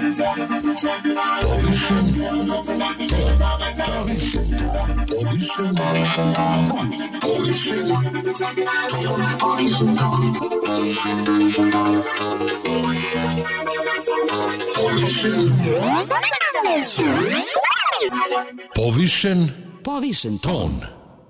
Povišen ton.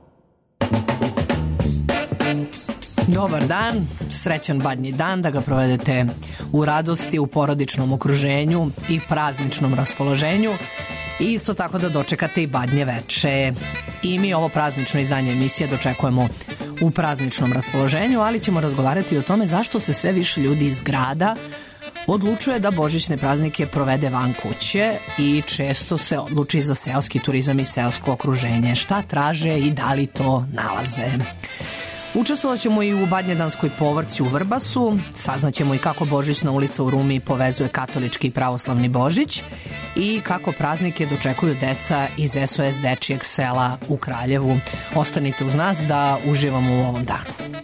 Dobar dan, srećan badnji dan, da ga provedete u radosti, u porodičnom okruženju i prazničnom raspoloženju i isto tako da dočekate i badnje veče. I mi ovo praznično izdanje emisije dočekujemo u prazničnom raspoloženju, ali ćemo razgovarati o tome zašto se sve više ljudi iz grada odlučuje da božićne praznike provede van kuće i često se odluči za seoski turizam i seosko okruženje. Šta traže i da li to nalaze? Učestvovat ćemo i u Badnjedanskoj povorci u Vrbasu, saznaćemo i kako Božićna ulica u Rumi povezuje katolički i pravoslavni Božić i kako praznike dočekuju deca iz SOS Dečijeg sela u Kraljevu. Ostanite uz nas da uživamo u ovom danu.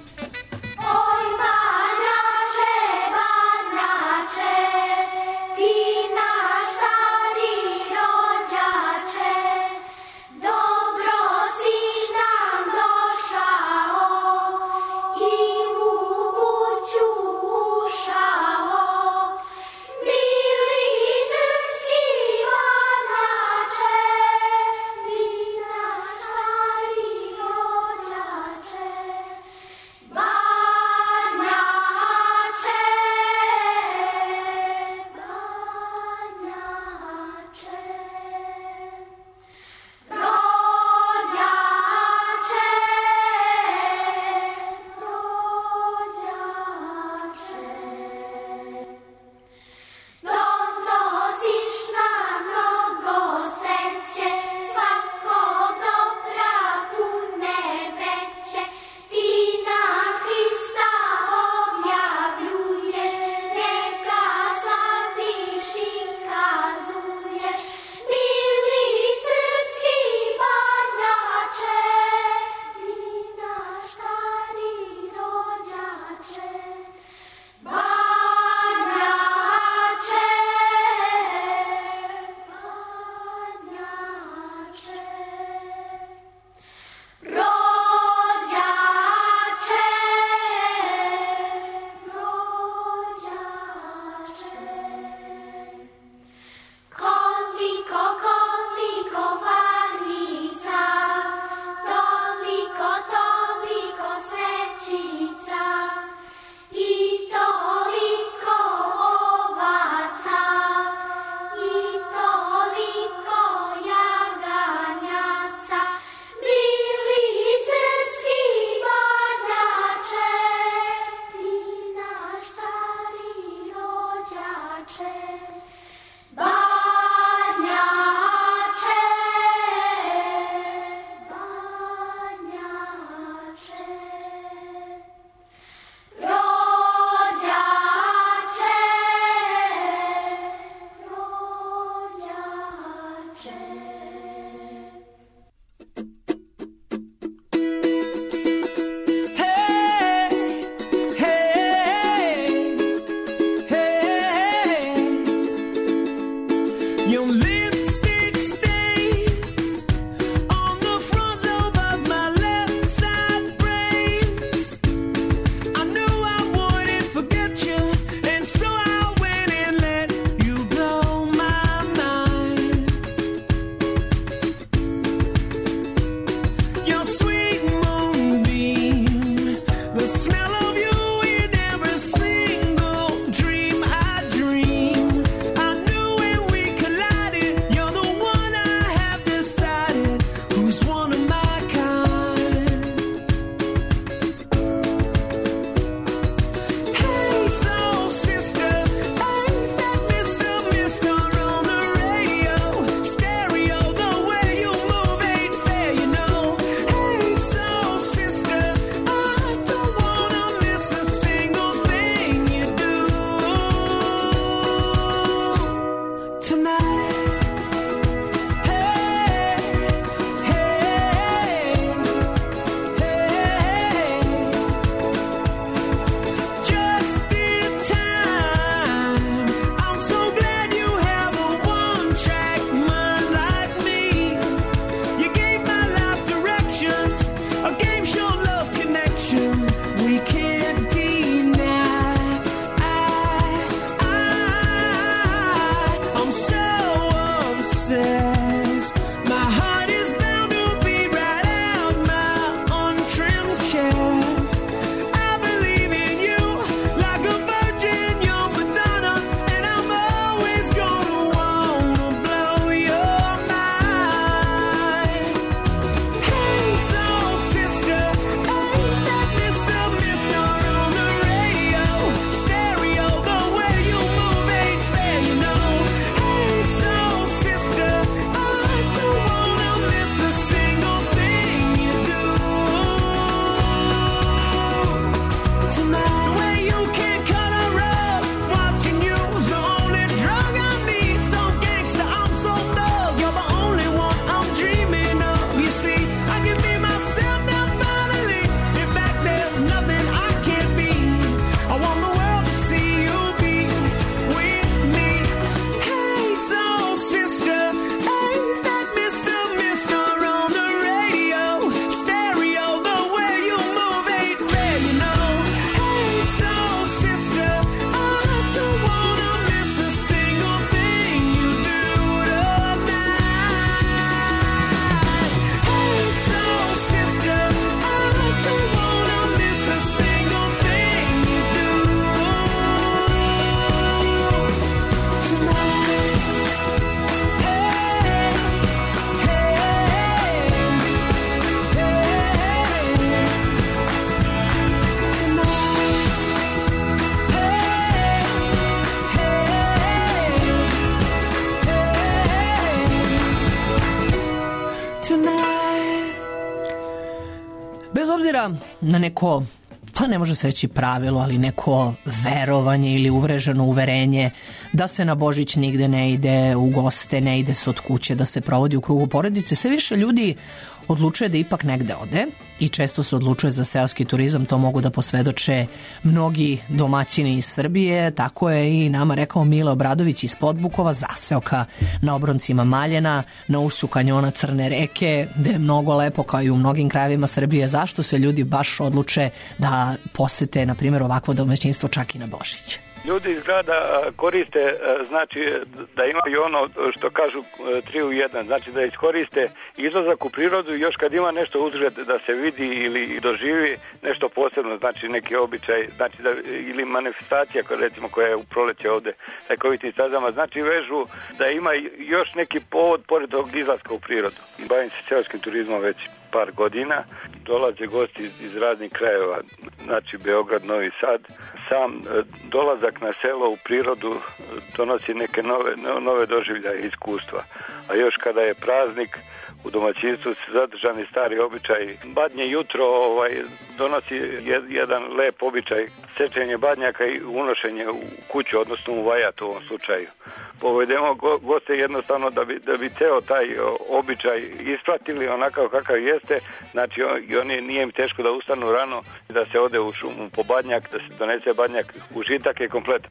poziva na neko, pa ne može se reći pravilo, ali neko verovanje ili uvreženo uverenje da se na Božić nigde ne ide u goste, ne ide se od kuće, da se provodi u krugu porodice. Sve više ljudi odlučuje da ipak negde ode i često se odlučuje za seoski turizam, to mogu da posvedoče mnogi domaćini iz Srbije. Tako je i nama rekao Mile Obradović iz Podbukova, zaseoka na obroncima Maljena, na ušću kanjona Crne reke, gde je mnogo lepo kao i u mnogim krajevima Srbije. Zašto se ljudi baš odluče da posete, na primjer, ovakvo domaćinstvo čak i na Božić? Ljudi iz grada koriste, znači da imaju ono što kažu 3 u 1, znači da iskoriste izlazak u prirodu i još kad ima nešto uzgred da se vidi ili doživi nešto posebno, znači neki običaj, znači da, ili manifestacija recimo koja je u proleće ovde lekovitim stazama, znači vežu da ima još neki povod pored tog izlaska u prirodu. Bavim se seoskim turizmom već par godina, dolaze gosti iz raznih krajeva, znači Beograd, Novi Sad. Sam dolazak na selo u prirodu donosi neke nove doživljaje i iskustva. A još kada je praznik, u domaćinstvu su zadržani stari običaj. Badnje jutro donosi jedan lep običaj, sečenje badnjaka i unošenje u kuću, odnosno u vajat u ovom slučaju. Povedemo goste jednostavno da bi ceo taj običaj ispratili onakav kakav jeste, znači nije im teško da ustanu rano, da se ode u šumu po badnjak, da se donese badnjak, užitak je kompletan.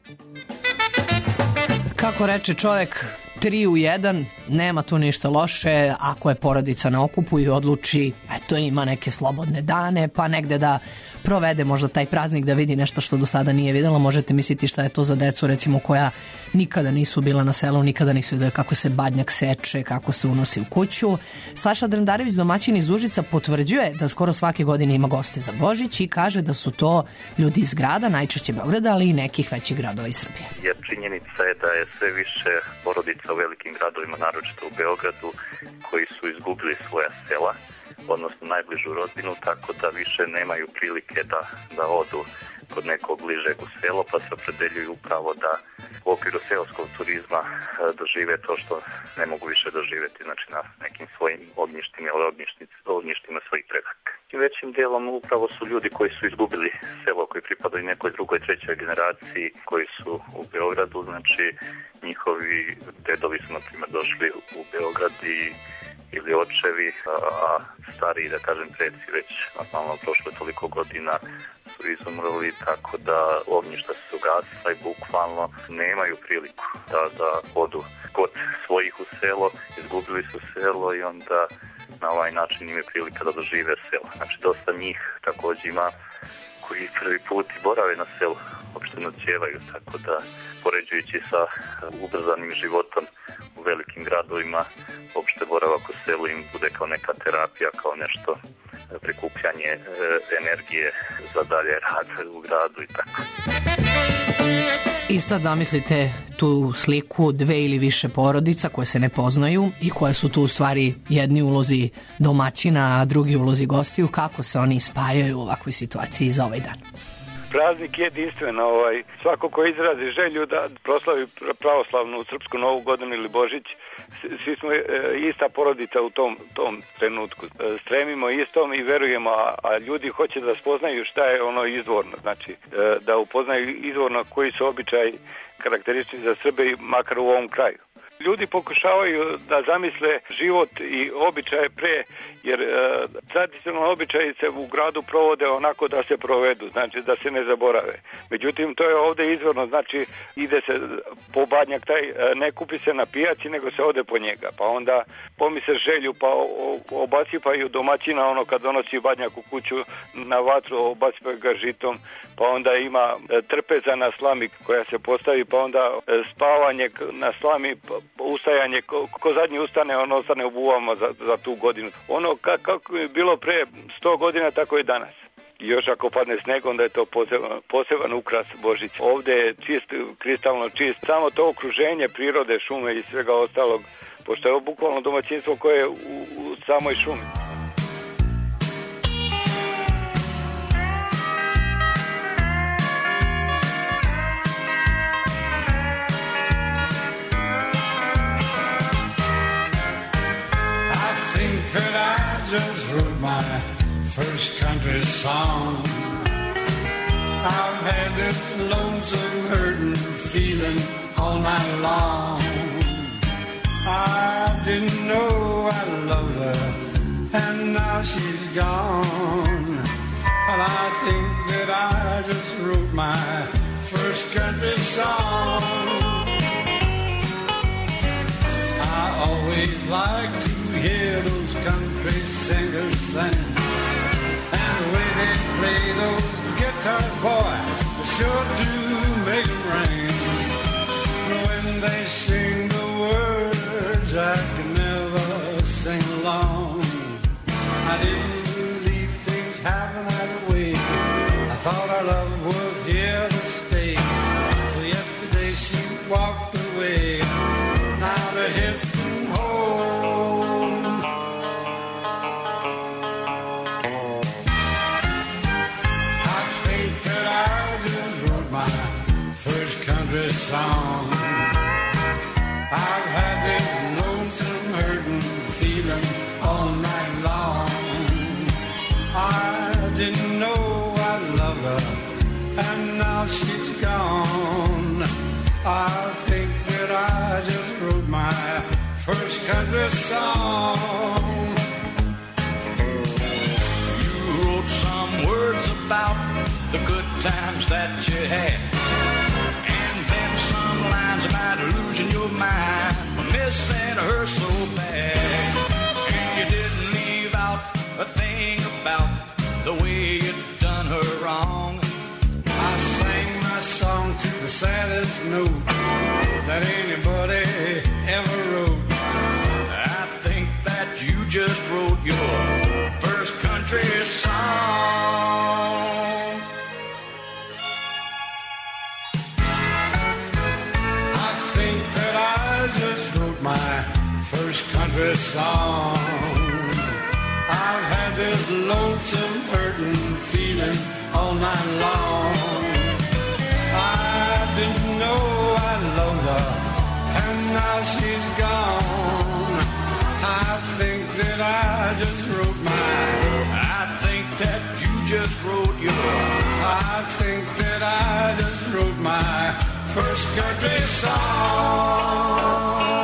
Kako reče čovjek, 3 u 1, nema tu ništa loše ako je porodica na okupu i odluči, eto ima neke slobodne dane, pa negde da provede možda taj praznik, da vidi nešto što do sada nije videla. Možete misliti šta je to za decu recimo koja nikada nisu bila na selu, nikada nisu videli kako se badnjak seče, kako se unosi u kuću. Saša Drendarević, domaćin iz Užica, potvrđuje da skoro svake godine ima goste za Božić i kaže da su to ljudi iz grada, najčešće Beograda, ali i nekih većih gradova iz Srbije. Jer činjenica je da je sve više porodica u velikim gradovima, naročito u Beogradu, koji su izgubili svoja sela, odnosno najbližu rodbinu, tako da više nemaju prilike da odu kod nekog bližeg u selo, pa se opredeljuju upravo da u okviru seoskog turizma dožive to što ne mogu više doživjeti, znači na nekim svojim ognjištima ili ognjištima svojih predaka. I većim dijelom upravo su ljudi koji su izgubili selo, koji pripadaju nekoj drugoj, trećoj generaciji, koji su u Beogradu, znači njihovi dedovi su na primjer došli u Beograd ili očevi, a stariji, da kažem, preci već normalno prošlo toliko godina su izumrli, tako da ognjišta su ugasila i bukvalno nemaju priliku da odu kod svojih u selo, izgubili su selo i onda na ovaj način imaju prilika da dožive selo. Znači dosta njih također ima koji prvi put borave na selu, uopšte noćevaju, tako da poređujući sa ubrzanim životom u velikim gradovima, uopšte boravak u selu im bude kao neka terapija, kao nešto prikupljanje energije za dalje rad u gradu i tako. I sad zamislite tu sliku 2 ili više porodica koje se ne poznaju i koje su tu u stvari jedni ulozi domaćina, a drugi ulozi gostiju. Kako se oni spajaju u ovakvoj situaciji za ovaj dan? Praznik je jedinstven, svako ko izrazi želju da proslavi pravoslavnu srpsku novu godinu ili Božić, svi smo ista porodica u tom trenutku. Stremimo istom i verujemo, a ljudi hoće da spoznaju šta je ono izvorno, znači da upoznaju izvorno koji su običaji karakteristični za Srbe, makar u ovom kraju. Ljudi pokušavaju da zamisle život i običaje pre, jer tradicionalno običaji se u gradu provode onako da se provedu, znači da se ne zaborave. Međutim, to je ovde izvorno, znači ide se po badnjak taj, ne kupi se na pijaci, nego se ode po njega, pa onda pomisle želju, pa obasipaju domaćina ono kad donosi badnjak u kuću na vatru, obasipaju ga žitom, pa onda ima trpeza na slami koja se postavi, pa onda spavanje na slami, ustajanje, ko zadnji ustane, on ostane u buvama za tu godinu. Ono kako je bilo pre 100 godina, tako je danas. I još ako padne sneg, onda je to poseban ukras Božića. Ovde je čist, kristalno čist, samo to okruženje prirode, šume i svega ostalog, pošto je bukvalno domaćinstvo koje je u samoj šumi. Just wrote my first country song. I've had this lonesome hurting feeling all night long. I didn't know I loved her, and now she's gone. But I think that I just wrote my first country song. I always like to hear those country singers sing, and the way they play those guitars, boy, they sure do make them ring. When they sing the words, I can never sing along. I didn't believe things happen that way. I thought our love was here to stay. So yesterday she walked away. Now to hit home. I think that I just wrote my first country song. I've had this lonesome hurting feeling all night long. I didn't know I loved her, and now she's gone. I think that I just wrote my first country song. You wrote some words about the good times that you had, and then some lines about losing your mind, missing her so bad. And you didn't leave out a thing about the way you'd done her wrong. I sang my song to the saddest note that anybody ever wrote. I think that you just wrote your first country song. I think that I just wrote my first country song. I've had this lonesome hurting feeling all night long. I didn't know I loved her, and now she's gone. I think that I just wrote my. I think that you just wrote your. I think that I just wrote my first country song.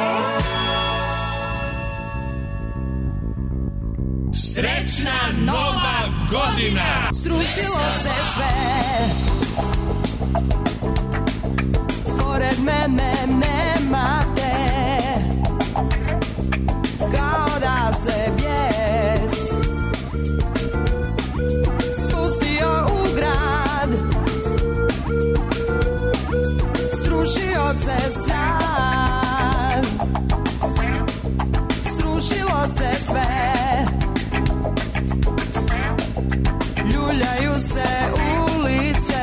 Srećna Nova godina! Srušilo se sve, pored mene nema te, kao da se bijes spustio u grad. Srušio se sad, srušilo se sve, ljuljaju se ulice,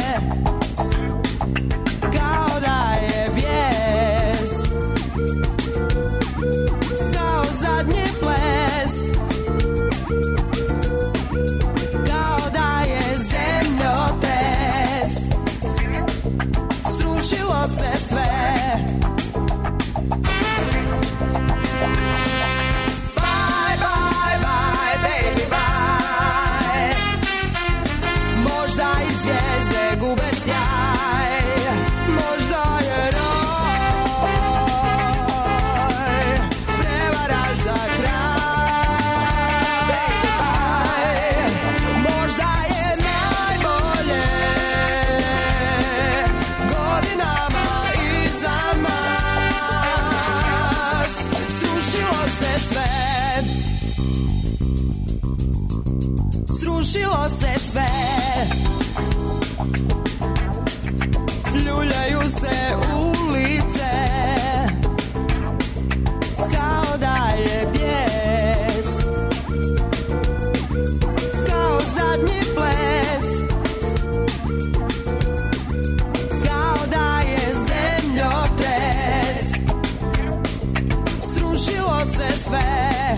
kao da je bijes, kao zadnji ples, kao da je zemljotres. Srušilo se sve, bye, bye, bye, baby, bye. Možda i zvijezde gube sjaj, možda je raj prevara za kraj. Možda je najbolje godinama iza nas. Srušilo se sve, srušilo se sve, ljuljaju se ulice, kao da je bijes, kao zadnji ples, kao da je zemljotres. Srušilo se sve,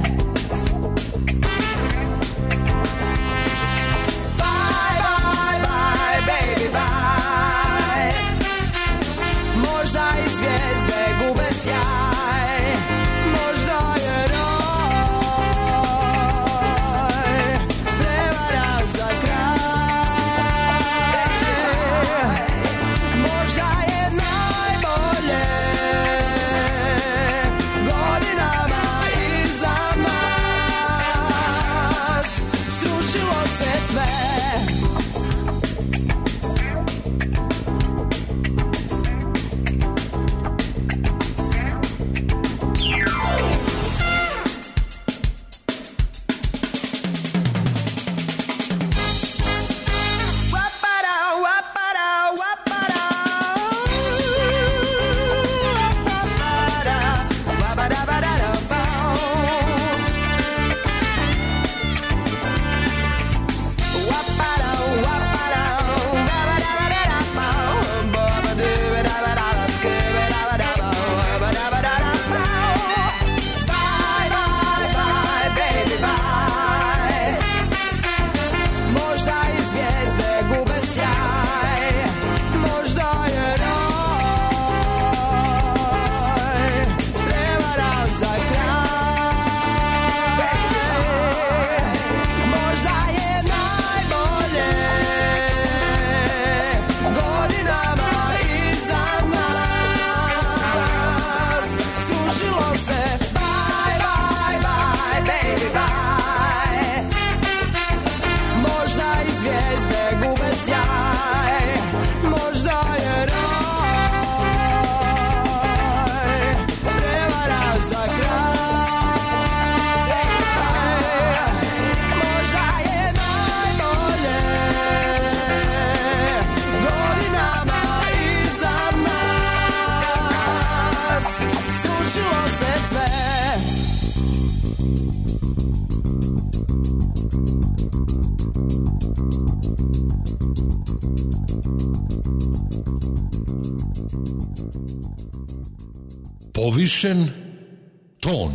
možda i zvijezde gube sjaj, možda je raj desilo se sve. Povišen ton.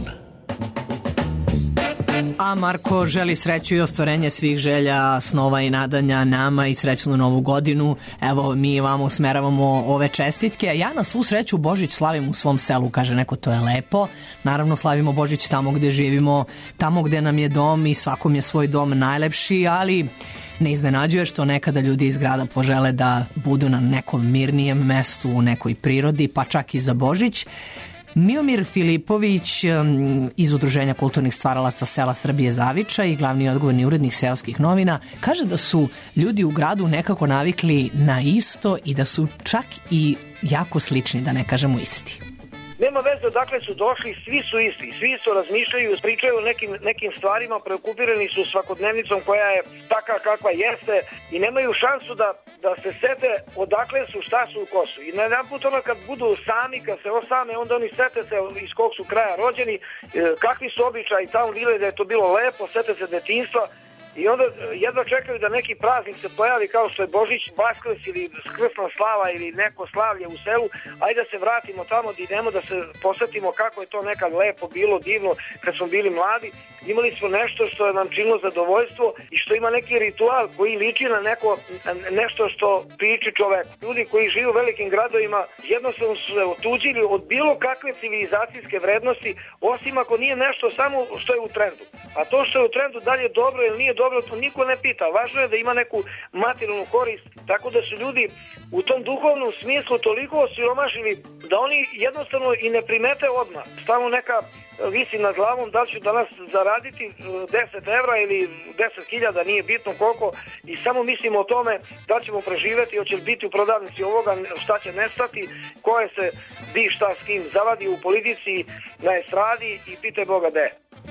A Marko želi sreću i ostvarenje svih želja, snova i nadanja nama i srećnu novu godinu. Evo, mi vam usmeravamo ove čestitke. Ja na svu sreću Božić slavim u svom selu, kaže neko, to je lepo. Naravno, slavimo Božić tamo gde živimo, tamo gde nam je dom i svakom je svoj dom najlepši, ali ne iznenađuje što nekada ljudi iz grada požele da budu na nekom mirnijem mestu, u nekoj prirodi, pa čak i za Božić. Miomir Filipović iz Udruženja kulturnih stvaralaca sela Srbije Zaviča i glavni odgovorni urednik Seoskih novina kaže da su ljudi u gradu nekako navikli na isto i da su čak i jako slični, da ne kažemo isti. Nema veze odakle su došli, svi su isti, svi su razmišljaju, pričaju o nekim stvarima, preokupirani su svakodnevnicom koja je taka kakva jeste i nemaju šansu da se sete odakle su, šta su, ko su. I na jedan put ono kad budu sami, kad se osame, onda oni sete se iz kog su kraja rođeni, kakvi su običaji tamo bile, da je to bilo lepo, sete se detinjstva. I onda jedva čekaju da neki praznik se pojavi kao što je Božić, Vaskrs ili Skrsna slava ili neko slavlje u selu, ajde da se vratimo tamo da idemo da se posjetimo kako je to nekad lepo bilo, divno kad smo bili mladi. Imali smo nešto što je nam činilo zadovoljstvo i što ima neki ritual koji liči na nešto što priči čovek. Ljudi koji žive u velikim gradovima jednostavno su se otuđili od bilo kakve civilizacijske vrednosti, osim ako nije nešto samo što je u trendu. A to što je u trendu dalje dobro ili nije dobro, to niko ne pita. Važno je da ima neku materijalnu korist, tako da su ljudi u tom duhovnom smislu toliko osiromašili da oni jednostavno i ne primete odmah. Stavno neka visi nad glavom da li ću danas zaraditi 10 evra ili 10.000, nije bitno koliko, i samo mislimo o tome da ćemo preživeti, hoće li biti u prodavnici ovoga, šta će nestati, koje se di šta s kim zavadi u politici, na estradi i pitaj Boga gde.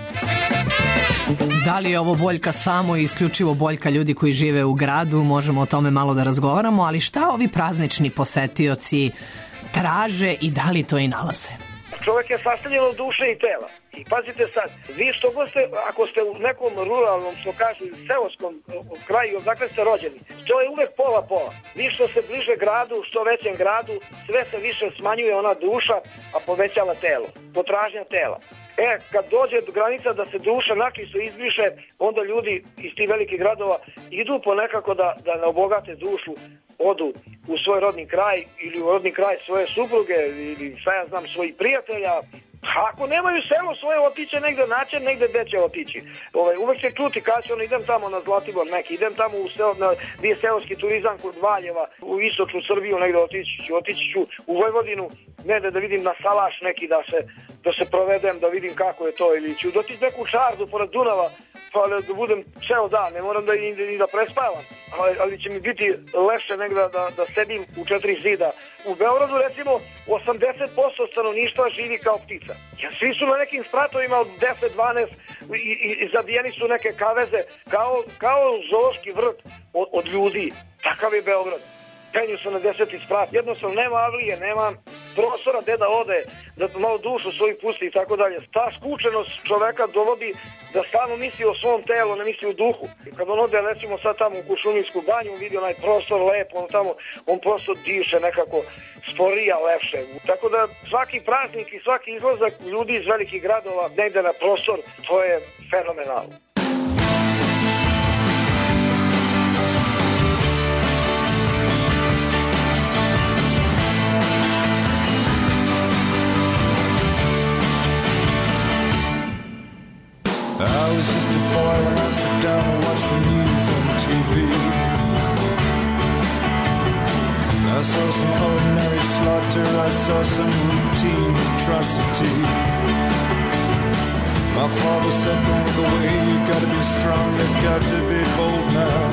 Da li je ovo boljka samo i isključivo boljka ljudi koji žive u gradu, možemo o tome malo da razgovaramo, ali šta ovi praznični posetioci traže i da li to i nalaze? Čovjek je sastavljen od duše i tela. I pazite sad, vi što god ste, ako ste u nekom ruralnom, što kažu, seoskom kraju, odakle ste rođeni, to je uvek pola-pola. Vi što se bliže gradu, što većem gradu, sve se više smanjuje ona duša, a povećava telo, potražnja tela. Kad dođe do granica da se duša načisto izbriše, onda ljudi iz tih velikih gradova idu po nekako da ne obogate dušu, odu u svoj rodni kraj ili u rodni kraj svoje supruge ili šta ja znam, svojih prijatelja. Ako nemaju selo svoje, otiće negde naće, negde gde će otići. Uvek će čuti kada će idem tamo na Zlatibor neki, idem tamo gdje je seoski turizam kod Valjeva, u istočnu Srbiju negde otići ću u Vojvodinu, negde da vidim na salaš neki da se provedem, da vidim kako je to, ili ću dotići neku šardu pored Dunava, pa da budem ceo dan, ne moram ni da prespavam, ali će mi biti lepše negde da sedim u 4 zida. U Beogradu recimo 80% stanovništva živi kao ptica. Jer svi su na nekim spratovima od 10-12 i zabijeni su neke kaveze kao zoološki vrt od ljudi. Takav je Beograd. Penju se na 10. sprat. Jednostavno nema avlije, nema prostora gde da ode, da malo dušu svoju pusti i tako dalje. Ta skučenost čoveka dovodi da stalno misli o svom telu, ne misli o duhu. Kad on ode, recimo sad tamo u Kuršuminsku banju, on vidi onaj prostor lepo, on prosto diše nekako sporija, lepše. Tako da svaki praznik i svaki izlazak ljudi iz velikih gradova negde na prostor, to je fenomenalno. I was just a boy when I sat down and watched the news on TV. I saw some ordinary slaughter, I saw some routine atrocity. My father said, don't look away, you gotta be strong, you got to be bold now.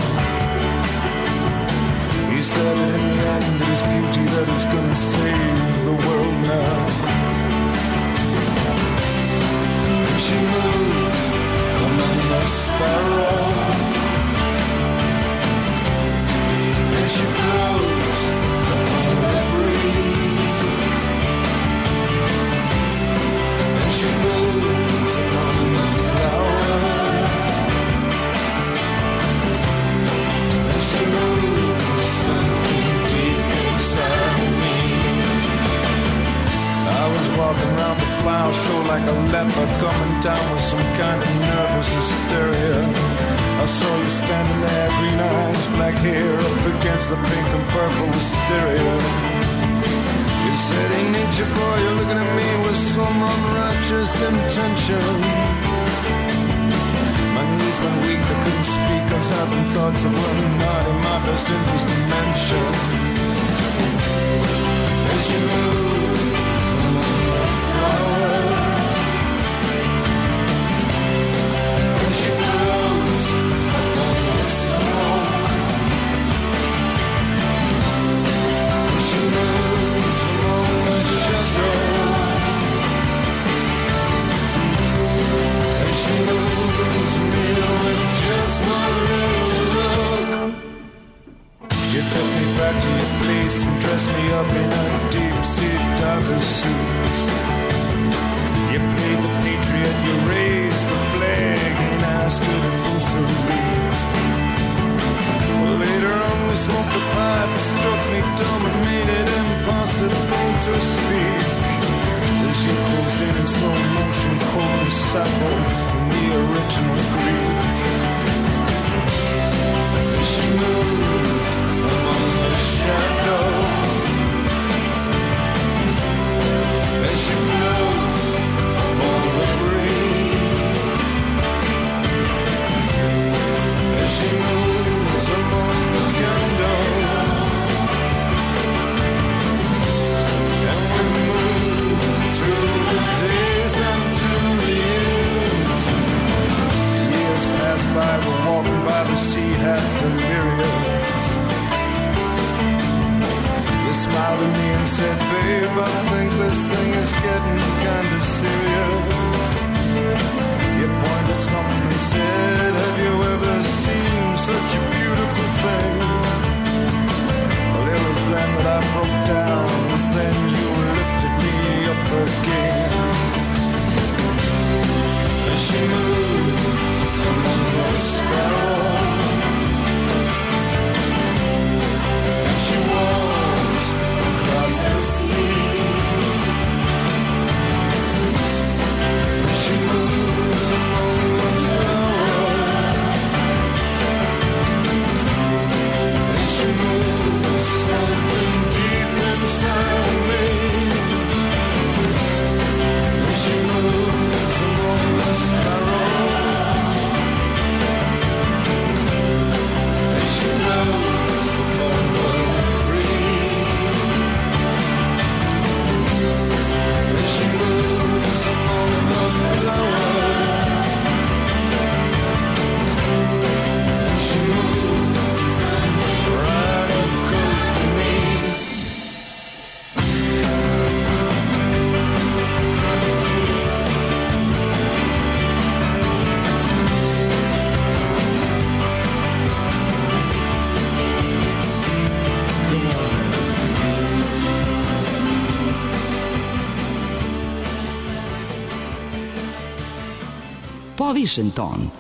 He said that in the end it is beauty that is gonna save the world now. And she moves among the sparrows, and she floats upon the breeze. was walking around the flower show like a leopard coming down with some kind of nervous hysteria. I saw you standing there, green eyes, black hair, up against the pink and purple wisteria. You said, "Hey, nature boy, you're looking at me with some unrighteous intention." My knees went weak, I couldn't speak. I was having thoughts of what not in my best interest to mention. As you move among the flowers, as you float upon the smoke, as you move among the shadows, as you lose me with just one little look. You took me back to your place and dressed me up in a deep-sea diver suit. You played the patriot, you raised the flag, and I stood in full salute. Well, later on we smoked a pipe, struck me dumb and made it impossible to speak. As you closed in slow motion, cold as Sappho in the original Greek. As she moves among the shadows, as she floats upon the breeze, as she moves among the candles, and we move through the days and through the years. Years pass by, we're walking by the sea, half delirious. You smiled at me and said, "Babe, I think this thing is getting kind of serious." You pointed something and said, "Have you ever seen such a beautiful thing?" Well, it was then that I broke down. It was then you lifted me up again. As she moved among the sparrows, and she walks across the sea, and she moves among the flowers, and she moves something deep inside me, and she moves among the sparrows, and she floats upon the breeze, and she moves among the flowers, and she moves right up close to me. Povišen ton.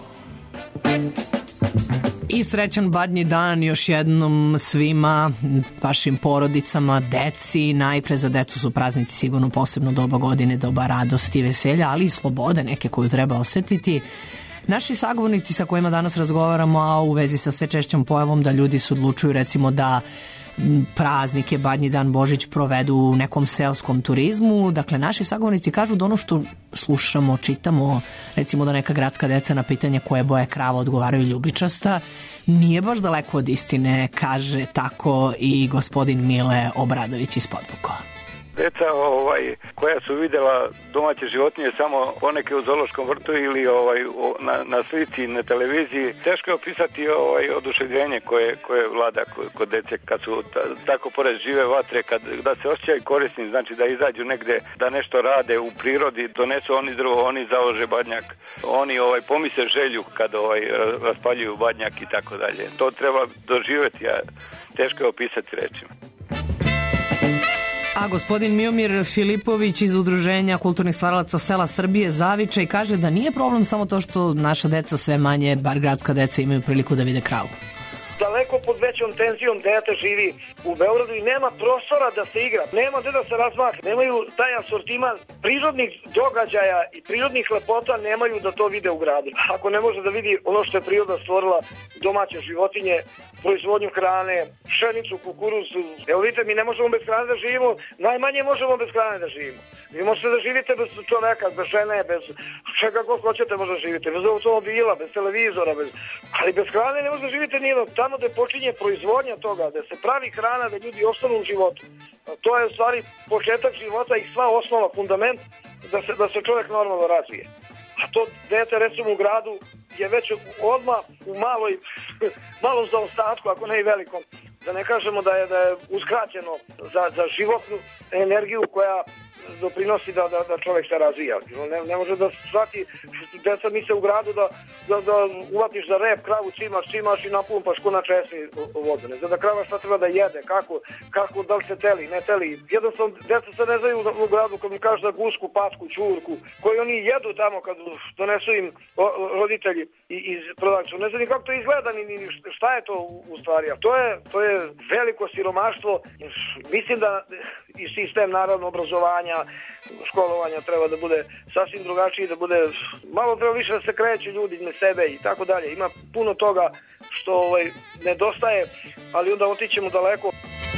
I srećan badnji dan još jednom svima, vašim porodicama, deci. Najpre za decu su praznici sigurno posebno doba godine, doba radosti i veselja, ali i slobode neke koju treba osetiti. Naši sagovornici sa kojima danas razgovaramo, a u vezi sa sve češćom pojavom da ljudi se odlučuju recimo da praznike, Badnji dan, Božić provedu u nekom seoskom turizmu. Dakle, naši sagovornici kažu da ono što slušamo, čitamo, recimo da neka gradska deca na pitanje koje boje krava odgovaraju ljubičasta, nije baš daleko od istine, kaže tako i gospodin Mile Obradović iz Podbukova. Deca koja su videla domaće životinje samo poneke u zoološkom vrtu ili na slici na televiziji, teško je opisati oduševljenje koje vlada kod dece kad su tako pored žive vatre, da se osjećaju korisni, znači da izađu negde, da nešto rade u prirodi, donesu oni drvo, oni založe badnjak, oni pomise želju kad raspaljuju badnjak i tako dalje. To treba doživjeti, a teško je opisati rečima. A gospodin Miomir Filipović iz Udruženja kulturnih stvaralaca sela Srbije Zavičaj kaže da nije problem samo to što naša deca sve manje, bar gradska deca, imaju priliku da vide kravu. Daleko daleko pod većom tenzijom dete živi u Beogradu i nema prostora da se igra, nema gde da se razmahne, nemaju taj asortiman prirodnih događaja i prirodnih lepota, nemaju da to vide u gradu. Ako ne može da vidi ono što je priroda stvorila, domaće životinje, proizvodnju hrane, pšenicu, kukuruzu. Evo vidite, mi ne možemo bez hrane da živimo, najmanje možemo bez hrane da živimo. Vi možete da živite bez čoveka, bez žene, bez čega god hoćete možda živite, bez automobila, bez televizora, ali bez hrane ne možete da živite nijedno. Tamo gde počinje proizvodnja toga, da se pravi hrana, da ljudi ostanu u životu. To je u stvari početak života i sva osnova, fundament da se čovjek normalno razvije. A to dete recimo u gradu je već odmah u malom zaostatku, ako ne i velikom. Da ne kažemo da je uskraćeno za životnu energiju koja doprinosi da čovjek se razvija. Ne može da shvati, deca misle u gradu da uvatiš za rep, kravu, cimaš i napumpaš ko na česmi vodu. Ne zna da krava šta treba da jede, kako, da li se teli, ne teli. Jednostavno, deca se ne znaju u gradu kad mi kažu za gusku, patku, čurku, koju oni jedu tamo kad donesu im roditelji iz prodavnice. Ne znam ni kako to izgleda, ni šta je to u stvari. A to je veliko siromaštvo. Mislim da i sistem naravno obrazovanja, školovanja treba da bude sasvim drugačiji, da bude malo treba više da se kreću ljudi na sebe i tako dalje. Ima puno toga što nedostaje, ali onda otićemo daleko.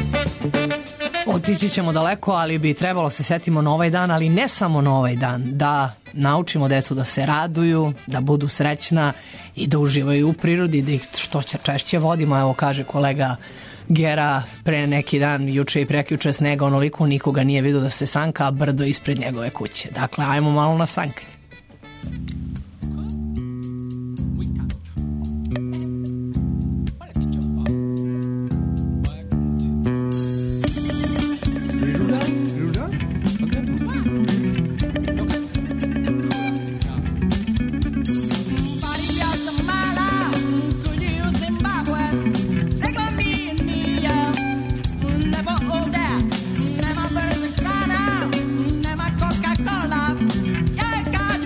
Otići ćemo daleko, ali bi trebalo se setimo na ovaj dan, ali ne samo na ovaj dan, da naučimo decu da se raduju, da budu srećna i da uživaju u prirodi, da ih što češće vodimo. Evo kaže kolega Gera pre neki dan, juče i prekjuče snega onoliko, nikoga nije vidio da se sanka, a brdo ispred njegove kuće. Dakle, ajmo malo na sankanje. Coca-Cola, yeah, God.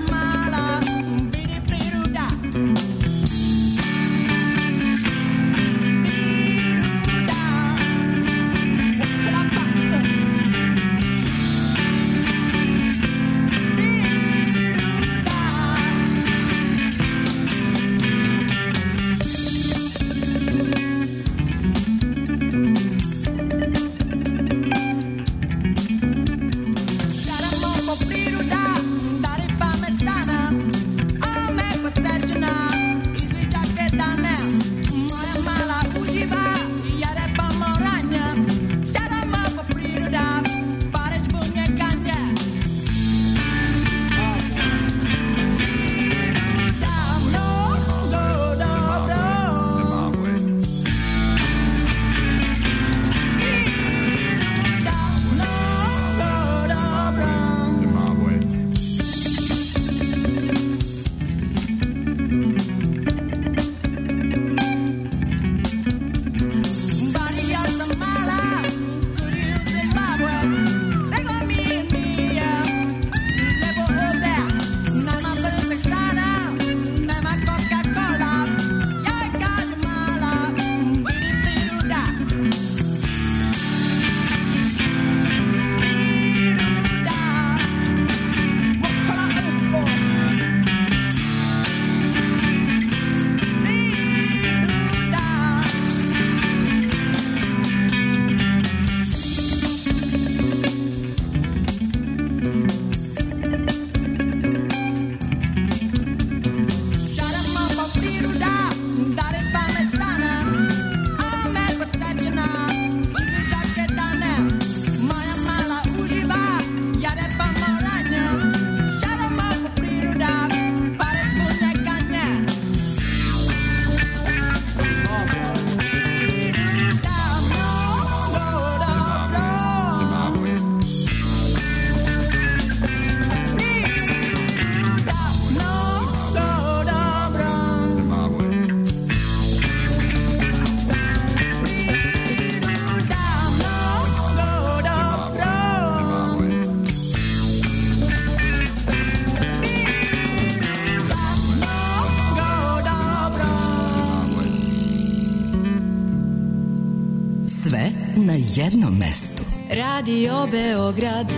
jednom mestu. Radio Beograd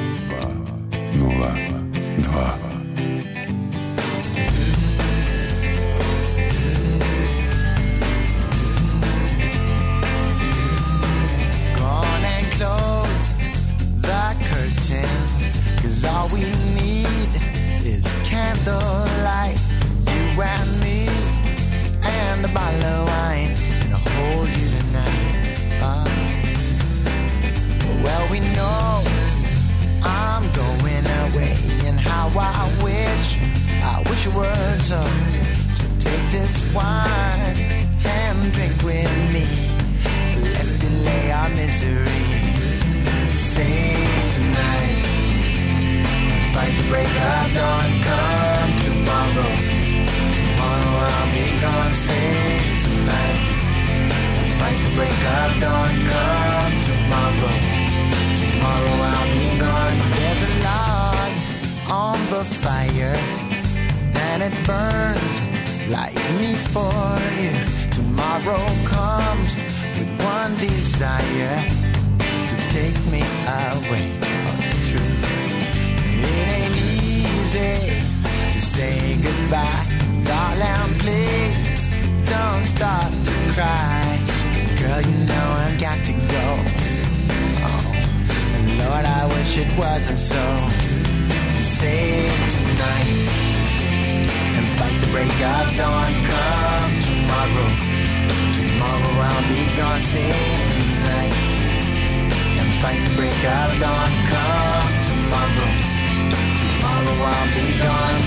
202. Close the curtains, 'cause all we need is candlelight, you and me, and a bottle of wine, and I'll hold you tonight. Well, we know I'm going away, and how I wish it were so. So take this wine and drink with me. Let's delay our misery. Sing tonight, fight the break of dawn. Come tomorrow, tomorrow I'll be gone. Sing tonight, fight the break of dawn. Come tomorrow, tomorrow I'll be gone. There's a log on the fire, and it burns like me for you. Tomorrow comes with one desire, to take me away from the truth. It ain't easy to say goodbye, darling, please don't start to cry, 'cause girl, you know I've got to go. Oh, and Lord, I wish it wasn't so. Save tonight and fight the break of dawn. Come tomorrow, tomorrow I'll be gone. Save tonight and fight the break of dawn. Come tomorrow, tomorrow I'll be gone.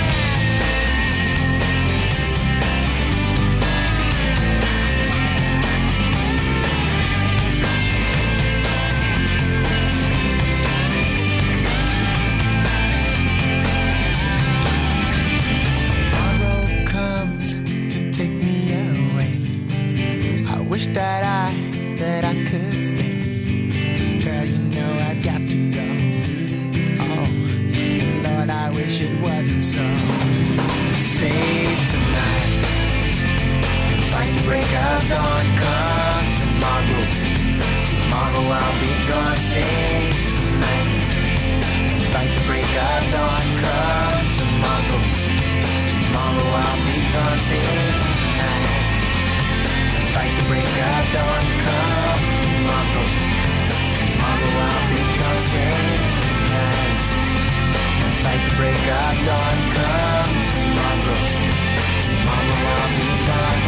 Tomorrow comes to take me away. I wish that I could stay. Girl, you know I've got to go. Oh, Lord, I wish it wasn't so. Save tonight and fight the break of dawn. Come tomorrow, tomorrow I'll be gone. Save tonight and fight the break of dawn. Come tomorrow, tomorrow I'll be gone. Save tonight and fight the break of dawn. Come tomorrow, tomorrow I'll be gone. Save tonight and fight the break of dawn. Come tomorrow, tomorrow I'll be gone.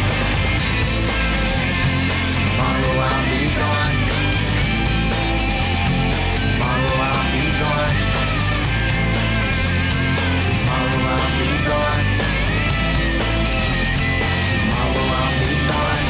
Tomorrow I'll be gone. Tomorrow I'll be gone. Tomorrow I'll be gone. Tomorrow I'll be gone.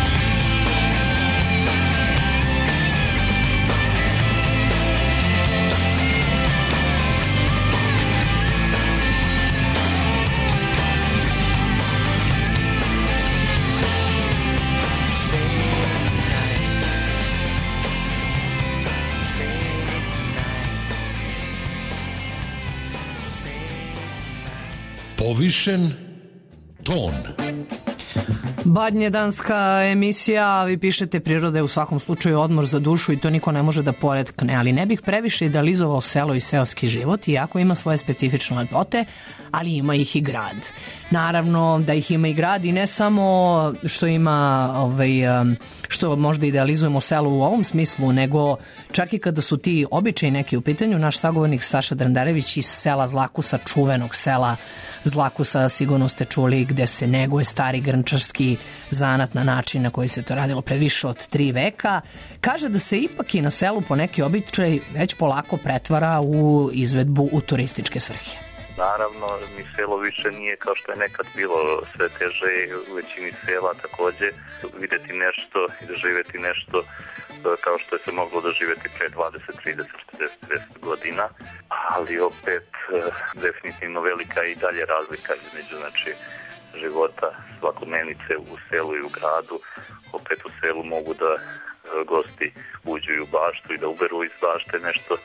Povišen ton. Badnjedanska emisija, vi pišete priroda je u svakom slučaju odmor za dušu i to niko ne može da poretkne, ali ne bih previše idealizovao selo i seoski život, iako ima svoje specifične lepote, ali ima ih i grad. Naravno da ih ima i grad i ne samo što ima što možda idealizujemo selo u ovom smislu, nego čak i kada su ti običaji neki u pitanju. Naš sagovornik Saša Drandarević iz sela Zlakusa, čuvenog sela Zlakusa, sigurno ste čuli, gde se neguje stari grnčarski zanat na način na koji se to radilo pre više od 3 veka. Kaže da se ipak i na selu po neki običaj već polako pretvara u izvedbu u turističke svrhe. Naravno, ni selo više nije kao što je nekad bilo, sve teže u većini sela takođe videti nešto i doživjeti nešto kao što je se moglo doživjeti pre 20, 30, 40, 50 godina, ali opet definitivno velika i dalje razlika između života svakodnevnice u selu i u gradu. Opet u selu mogu da gosti uđu i u baštu i da uberu iz bašte nešto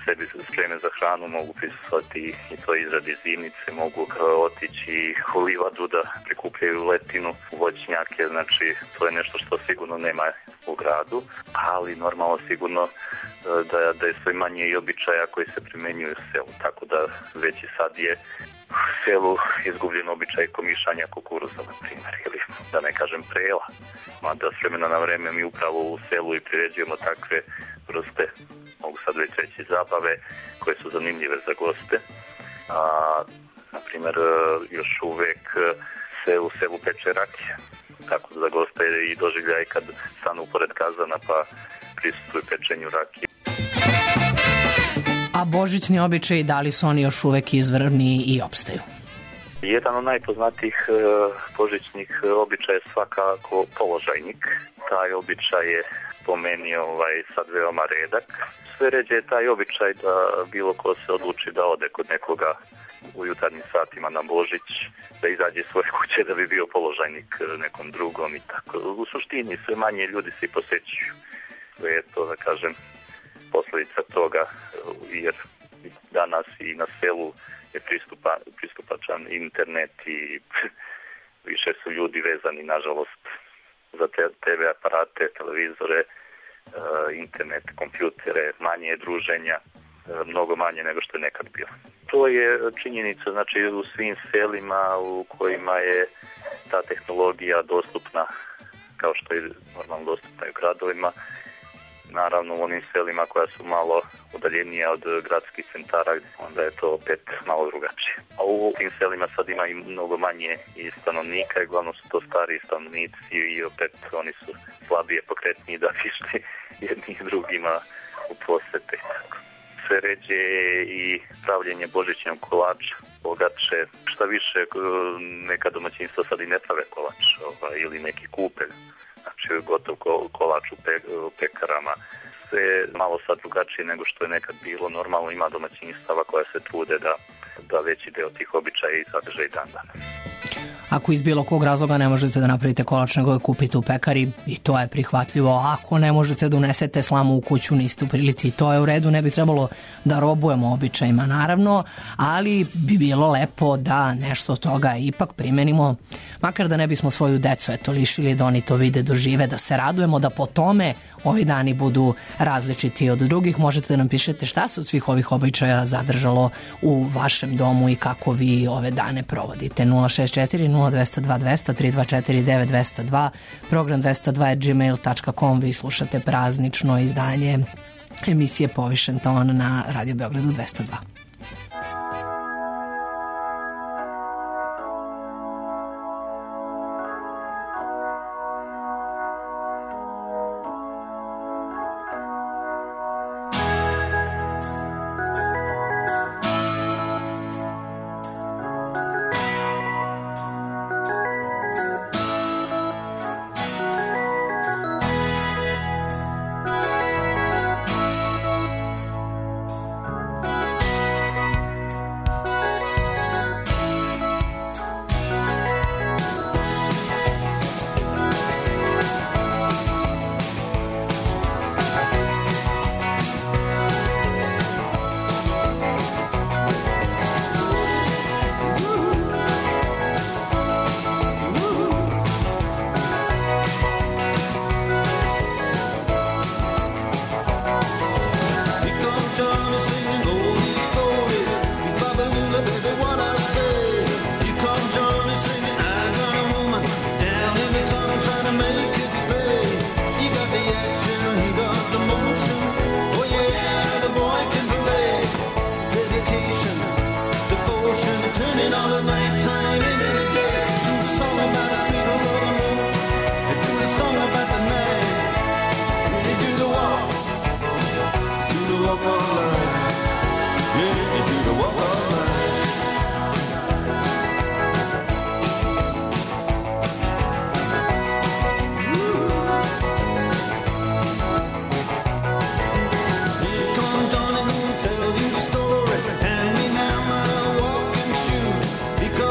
sebi spreme za hranu, mogu prisustvovati i to izradi zimnice, mogu otići u livadu da prikupljaju letinu, voćnjake, znači to je nešto što sigurno nema u gradu, ali normalno sigurno da je sve manje i običaja koji se primenjuju u selu, tako da već i sad je u selu izgubljen običaj komišanja kukuruza, na primjer, ili da ne kažem prela, mada s vremena na vreme mi upravo u selu i priređujemo takve vrste, mogu sad već reći, zabave koje su zanimljive za goste. Na primjer, još uvek se u selu peče rakija, tako da za goste i doživljaj kad stanu pored kazana pa prisustvuju pečenju rakije. A božićni običaji, da li su oni još uvek izvorni i opstaju? Jedan od najpoznatijih božićnih običaja je svakako položajnik. Taj običaj je po meni sad veoma redak. Sve ređe je taj običaj da bilo ko se odluči da ode kod nekoga u jutarnjim satima na Božić, da izađe iz svoje kuće da bi bio položajnik nekom drugom i tako. U suštini sve manje ljudi se i posećuju. To je to, da kažem, posljedica toga, jer danas i na selu je pristupačan internet i više su ljudi vezani, nažalost, za TV aparate, televizore, internet, kompjutere, manje je druženja, mnogo manje nego što je nekad bilo. To je činjenica, znači u svim selima u kojima je ta tehnologija dostupna, kao što je normalno dostupna i u gradovima, naravno u onim selima koja su malo udaljenija od gradskih centara, onda je to opet malo drugačije. A u tim selima sad ima i mnogo manje i stanovnika i glavno su to stariji stanovnici i opet oni su slabije pokretniji da pišli jednih drugima u posete. Sve ređe i pravljenje božićnog kolača, bogače, šta više neka domaćinstva sad i ne prave kolač ili neki kupelj. Znači gotov kolač u pekarama. Sve je malo sad drugačije nego što je nekad bilo. Normalno ima domaćinstava koja se trude da veći deo tih običaja i sadrže i dan danas. Ako iz bilo kog razloga ne možete da napravite kolač, nego je kupite u pekari, i to je prihvatljivo. Ako ne možete da unesete slamu u kuću, niste u prilici, i to je u redu. Ne bi trebalo da robujemo običajima, naravno, ali bi bilo lepo da nešto od toga ipak primenimo, makar da ne bismo svoju decu lišili, da oni to vide, dožive, da se radujemo, da po tome ovi dani budu različiti od drugih. Možete da nam pišete šta se od svih ovih običaja zadržalo u vašem domu i kako vi ove dane provodite. 064 0202 200 324 9202, program 202@gmail.com. Vi slušate praznično izdanje emisije Povišen ton na Radio Beogradu 202. Because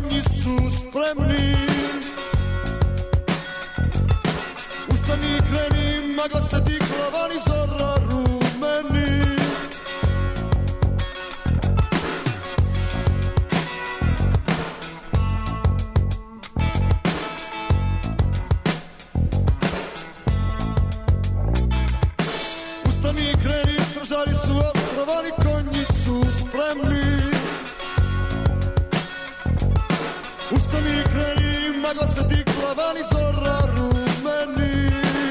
konji su spremni. Ustani, kreni, magla se digla, vani zora rumeni. Ustani, kreni, stražari su otrovani, konji su spremni. Ustani, kreni, magla se digla, vani zora rumeni.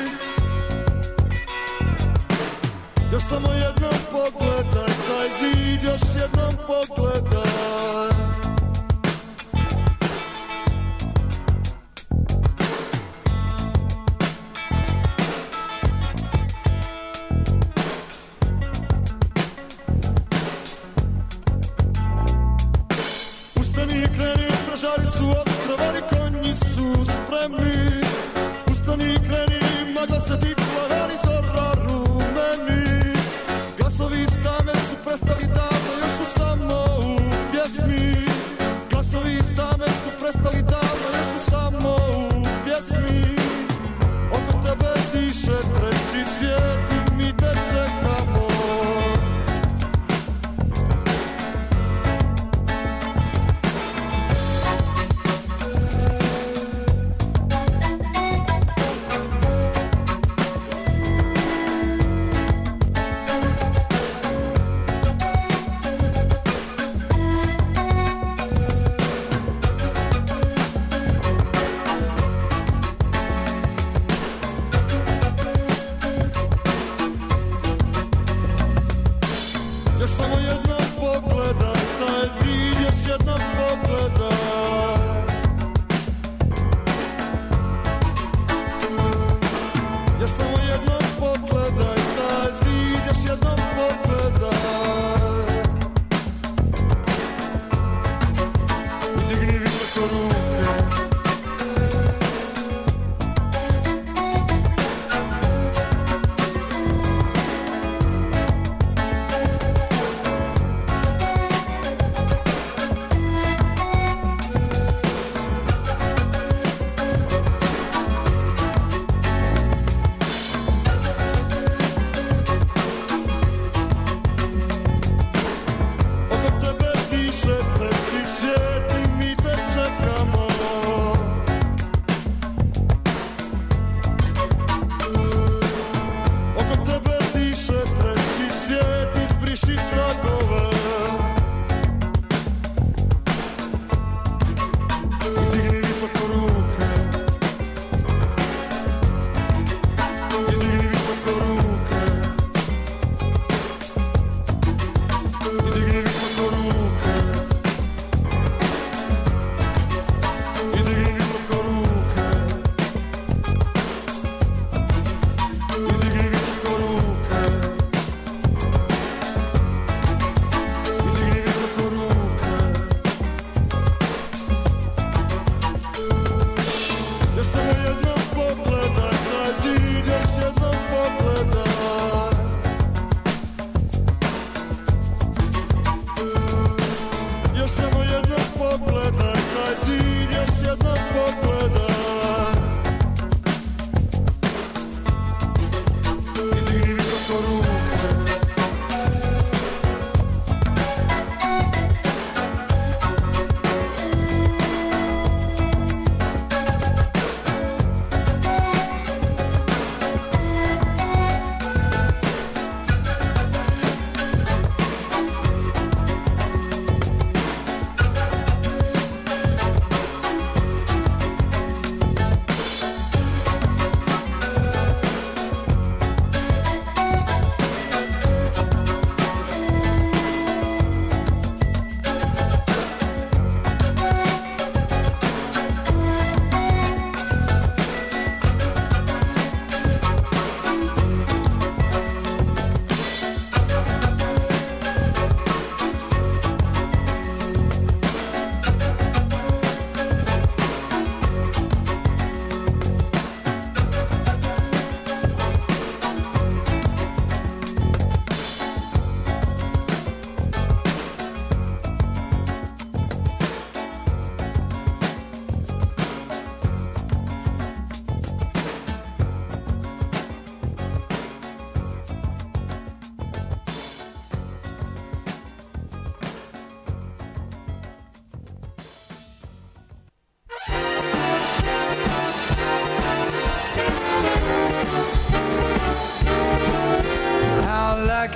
Još samo jednom pogledaj taj zid, još jednom pogledaj. Ustani, kreni, stražari su otrovani, konji su spremni. Ustani, kreni, magla se digla, vani zora rumeni. Glasovi iz tame su prestali davno, još su samo u pjesmi. Glasovi iz tame su prestali davno, još su samo u pjesmi. Oko tebe diše treći svijet i mi te čekamo.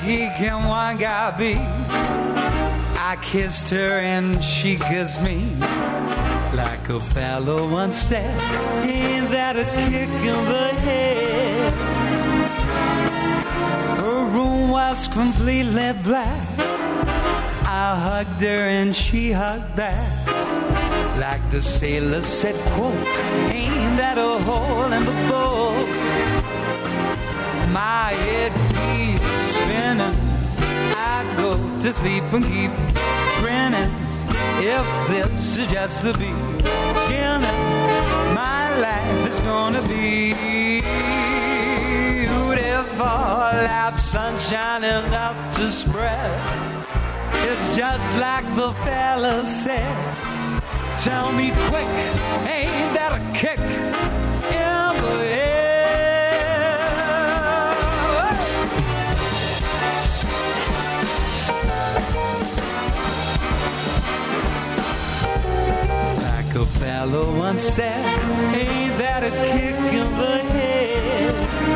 geek and one guy beat. I kissed her and she kissed me. Like a fellow once said, ain't that a kick in the head? Her room was completely black. I hugged her and she hugged back. Like the sailor said, quote, ain't that a hole in the boat? My head keeps spinning. I go to sleep and keep grinning. If this is just the beginning, my life is gonna be beautiful. Have sunshine enough to spread. It's just like the fella said. Tell me quick, ain't that a kick in the head? Like a fellow once said, ain't that a kick in the head?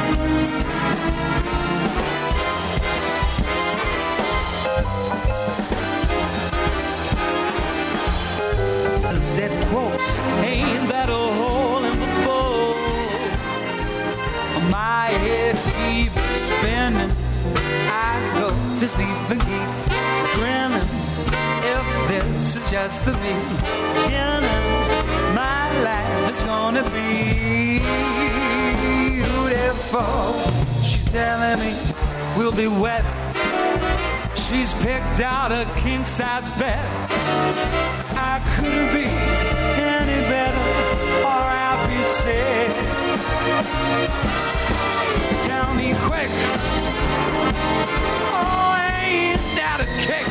Said, quote, ain't that a hole in the boat? My head keeps spinning. I go to sleep and keep grinning. If this is just the beginning, my life is gonna be beautiful. She's telling me we'll be wet. She's picked out a king-size bed. I couldn't be any better, or I'll be sad. Tell me quick, oh, ain't that a kick?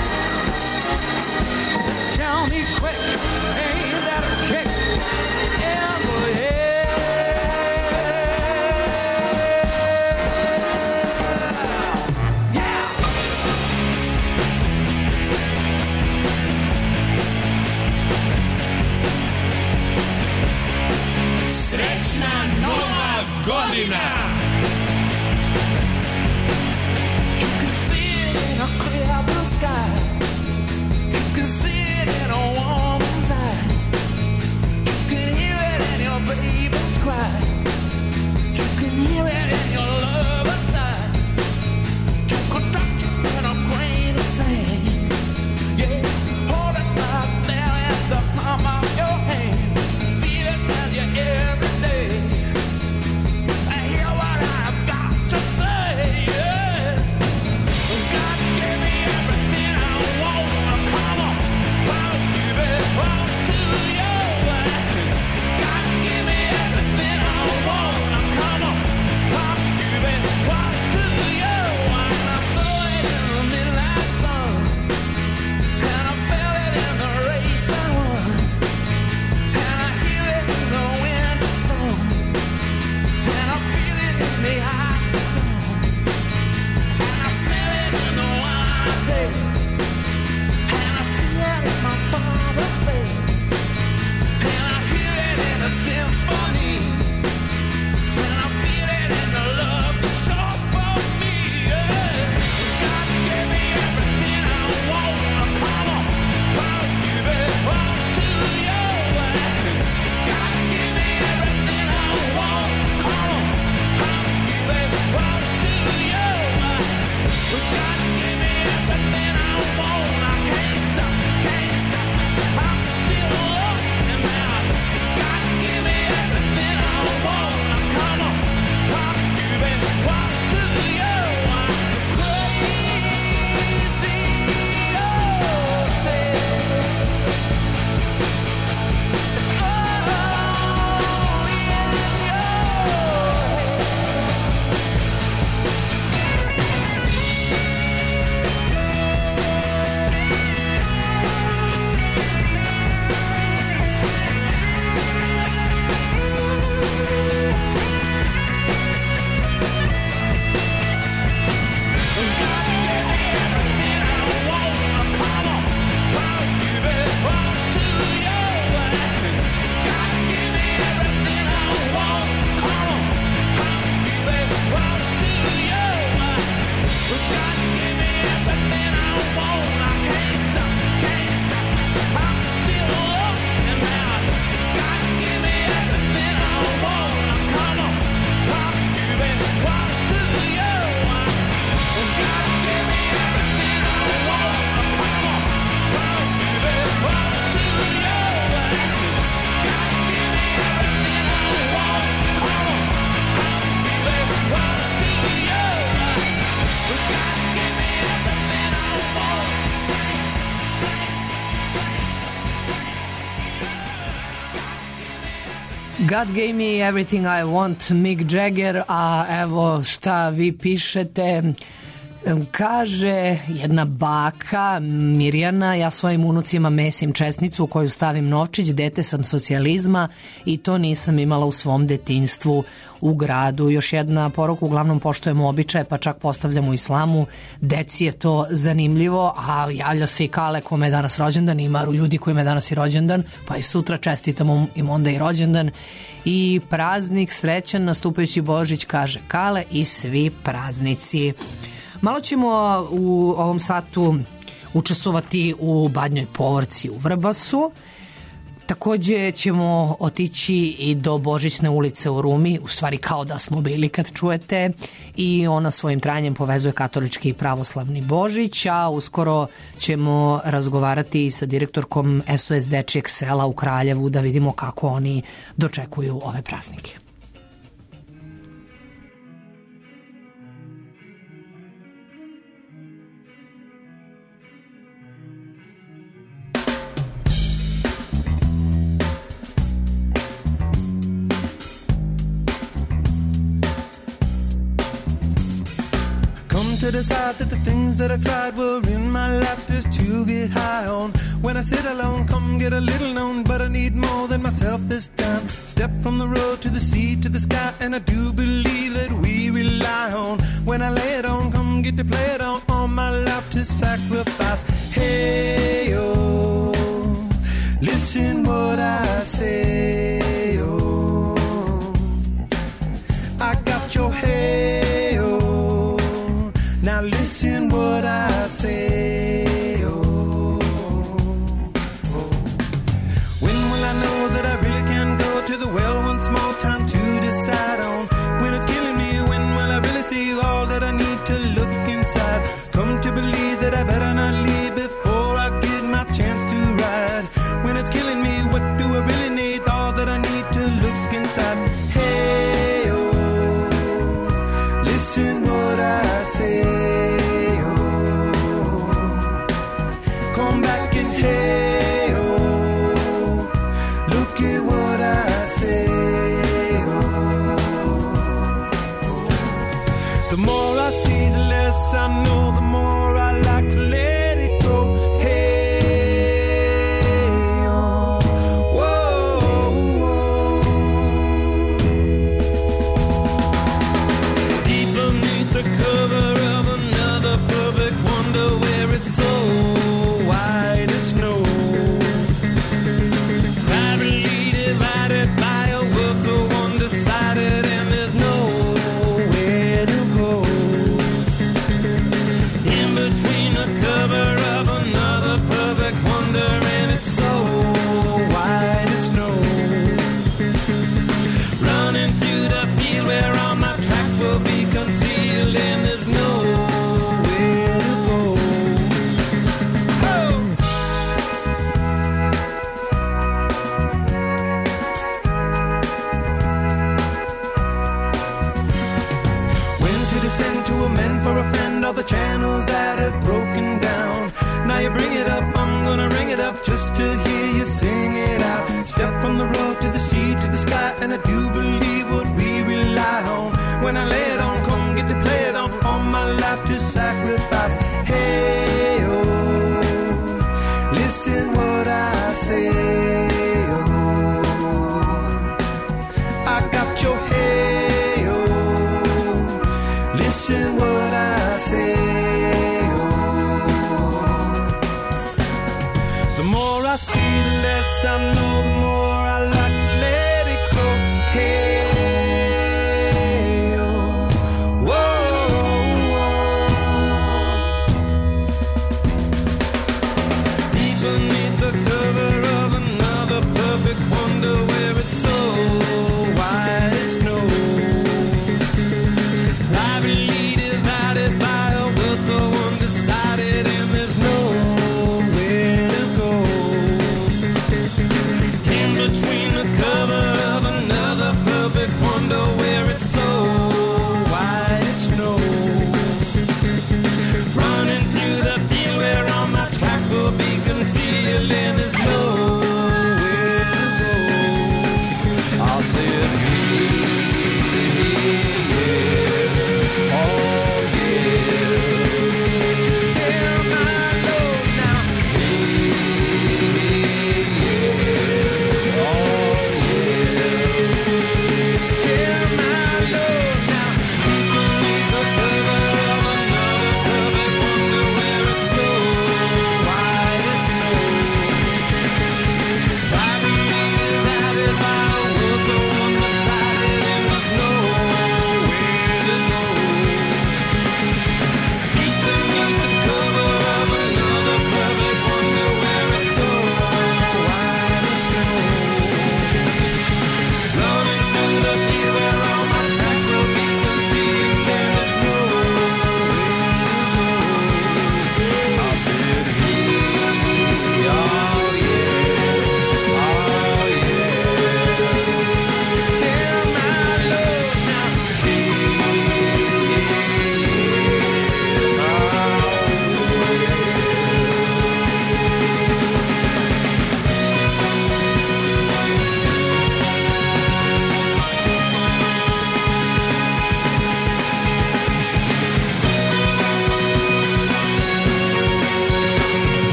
Tell me quick, ain't that a kick in the head? Yeah! Srećna Nova godina! You can see it in a clear blue sky. You can see it in a woman's eye. You can hear it in your baby's cry. You can hear it in your lover's sighs. You could touch it in a grain of sand. Yeah, hold it right there in the palm of your hand. Feel it as you every day. I hear what God gave me everything I want, Mick Jagger, a evo šta vi pišete. Kaže jedna baka Mirjana, ja svojim unucima mesim česnicu u koju stavim novčić, dete sam socijalizma i to nisam imala u svom detinjstvu u gradu. Još jedna poruka, uglavnom poštujemo običaje pa čak postavljamo u islamu, deci je to zanimljivo, a javlja se i Kale kome je danas rođendan, ima ljudi kojima je danas i rođendan, pa i sutra čestitamo im onda i rođendan i praznik srećan nastupajući Božić, kaže Kale, i svi praznici. Malo ćemo u ovom satu učestvovati u Badnjoj povorci u Vrbasu. Takođe ćemo otići i do Božićne ulice u Rumi, u stvari kao da smo bili kad čujete, i ona svojim trajanjem povezuje katolički i pravoslavni Božić, a uskoro ćemo razgovarati sa direktorkom SOS Dečijeg sela u Kraljevu da vidimo kako oni dočekuju ove praznike. To decide that the things that I tried were in my life just to get high on. When I sit alone, come get a little known, but I need more than myself this time. Step from the road to the sea to the sky, and I do believe that we rely on. When I lay it on, come get to play it on, all my life to sacrifice. Hey, oh, listen what I say, oh, I got your hey, oh, now listen what I say, oh, oh. When will I know that I really can go to the well once more? Time to decide on when it's killing me. When will I really see all that I need to look inside? Come to believe that I better not leave before I get my chance to ride. When it's killing me, what do I really need? All that I need to look inside. Hey, oh, listen what I say. Come back and hey, oh, look at what I say, oh. The more I see, the less I know, the more I like to let it go. Hey, oh, whoa, whoa. Deep beneath the cover of another perfect wonder where it's so white as snow, privately divided by a world so undecided, and there's nowhere to go. In between the cover of another perfect wonder, and it's so white as snow, running through the field where all my tracks will be concealed, and there's nowhere to go. Send to a man for a friend, all the channels that have broken down. Now you bring it up, I'm gonna ring it up just to hear you sing it out. Step from the road to the sea to the sky, and I do believe what we rely on. When I lay it on, come get to play it on, all my life to sacrifice. Hey, oh, listen what I say, oh, I got your hey, oh, listen what I say, oh. The more I see, the less I know, the more I like to let it go. Hey, oh, whoa, deep beneath the cover of another perfect wonder where it's so white as snow, privately divided by a world so undecided, and there's nowhere to go. In between the cover of another perfect wonder where it's so white as snow, running through the field where all my tracks will be concealed, and there's nowhere to go.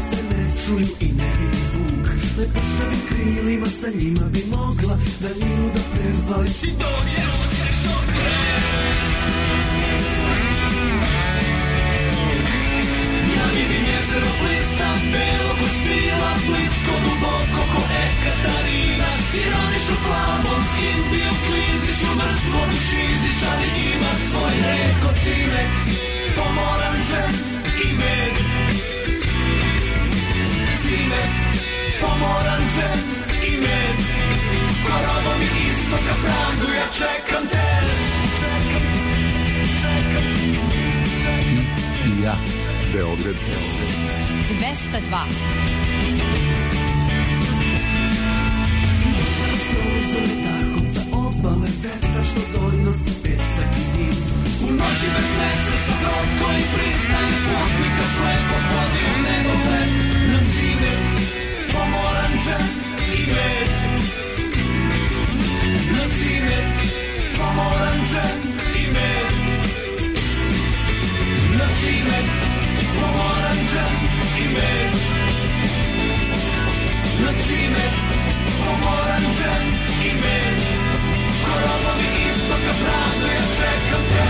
se ne čuju i ne vidi zvuk. Lepršavim krilima sa njima bi mogla daljinu da prevališ i dođeš. Ja vidim jezero blista, belo ko svila, blisko duboko ko Ekaterina. Tiranišu plavom, Indiju kliziš, u mrtvom šiziš, ali imaš svoj red ko cimet, pomoranđe i med. Cimet, pomoranđe i med, ko robovi istoka pravdu, ja čekam te. I ja, Beograd. 202. Prozore tahom sa obale, vetar što donosi pesak i dim. U noći bez meseca brod koji pristaje, putnika slepo vodi u nedogled. Na cimet, pomoranđe i med. Na cimet, pomoranđe i med. Na cimet, pomoranđe i med. Na cimet, pomoranđe i med, ko robovi istoka pravdu, ja čekam te.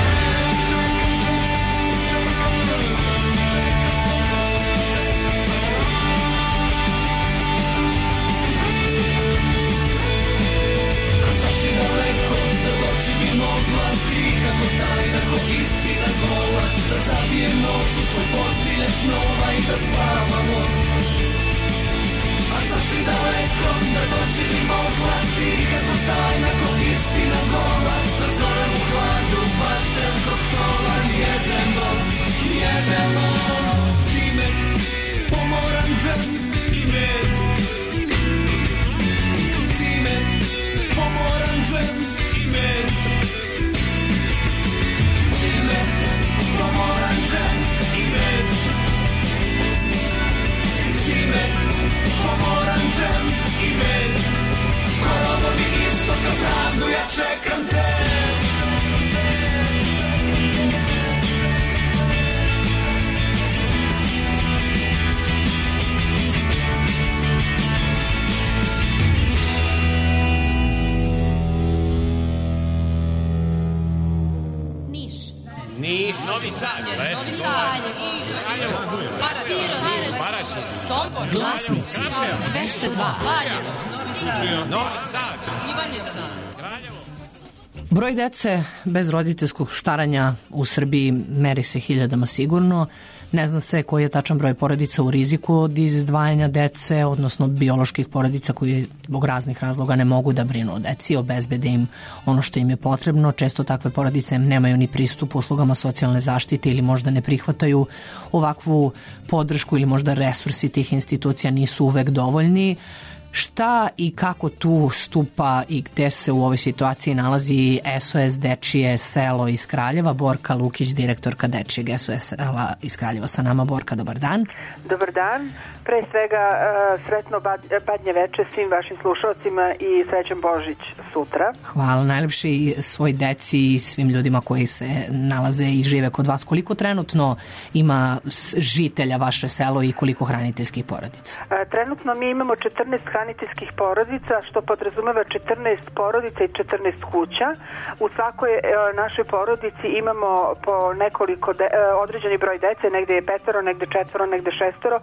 A sad si daleko, da doći bi mogla, tiha ko tajna, ko istina gola, da zabije nos u tvoj potiljak snova i da spavamo. A sad si daleko, da doći bi mogla, tiha ko tajna, ko istina gola, da zovem u hladu paštetskog stola. Jedemo, cimet, pomoranđe i med. Cimet, pomoranđe i med. Cimet, pomoranđe i med. Cimet, pomoranđe i med, ko robovi istoka pravdu, ja čekam te. Niš, Novi Sad, Novi Sad, Paraćin, Sombor, Glasnici, 202. Novi Sad, Ivanjica, Kraljevo. Broj dece bez roditeljskog staranja u Srbiji meri se hiljadama sigurno. Ne zna se koji je tačan broj porodica u riziku od izdvajanja dece, odnosno bioloških porodica koji zbog raznih razloga ne mogu da brinu o deci, obezbede im ono što im je potrebno. Često takve porodice nemaju ni pristup uslugama socijalne zaštite ili možda ne prihvataju ovakvu podršku ili možda resursi tih institucija nisu uvek dovoljni. Šta i kako tu stupa i gde se u ovoj situaciji nalazi SOS Dečije selo iz Kraljeva? Borka Lukić, direktorka Dečijeg SOS sela iz Kraljeva sa nama. Borka, dobar dan. Dobar dan. Pre svega sretno badnje veče svim vašim slušalcima i srećan Božić sutra. Hvala najlepše i svoj deci i svim ljudima koji se nalaze i žive kod vas. Koliko trenutno ima žitelja vaše selo i koliko hraniteljskih porodica? Trenutno mi imamo 14 hraniteljskih porodica, što podrazumeva 14 porodica i 14 kuća. U svakoj našoj porodici imamo po nekoliko određeni broj dece, negde je 5, negde 4, negde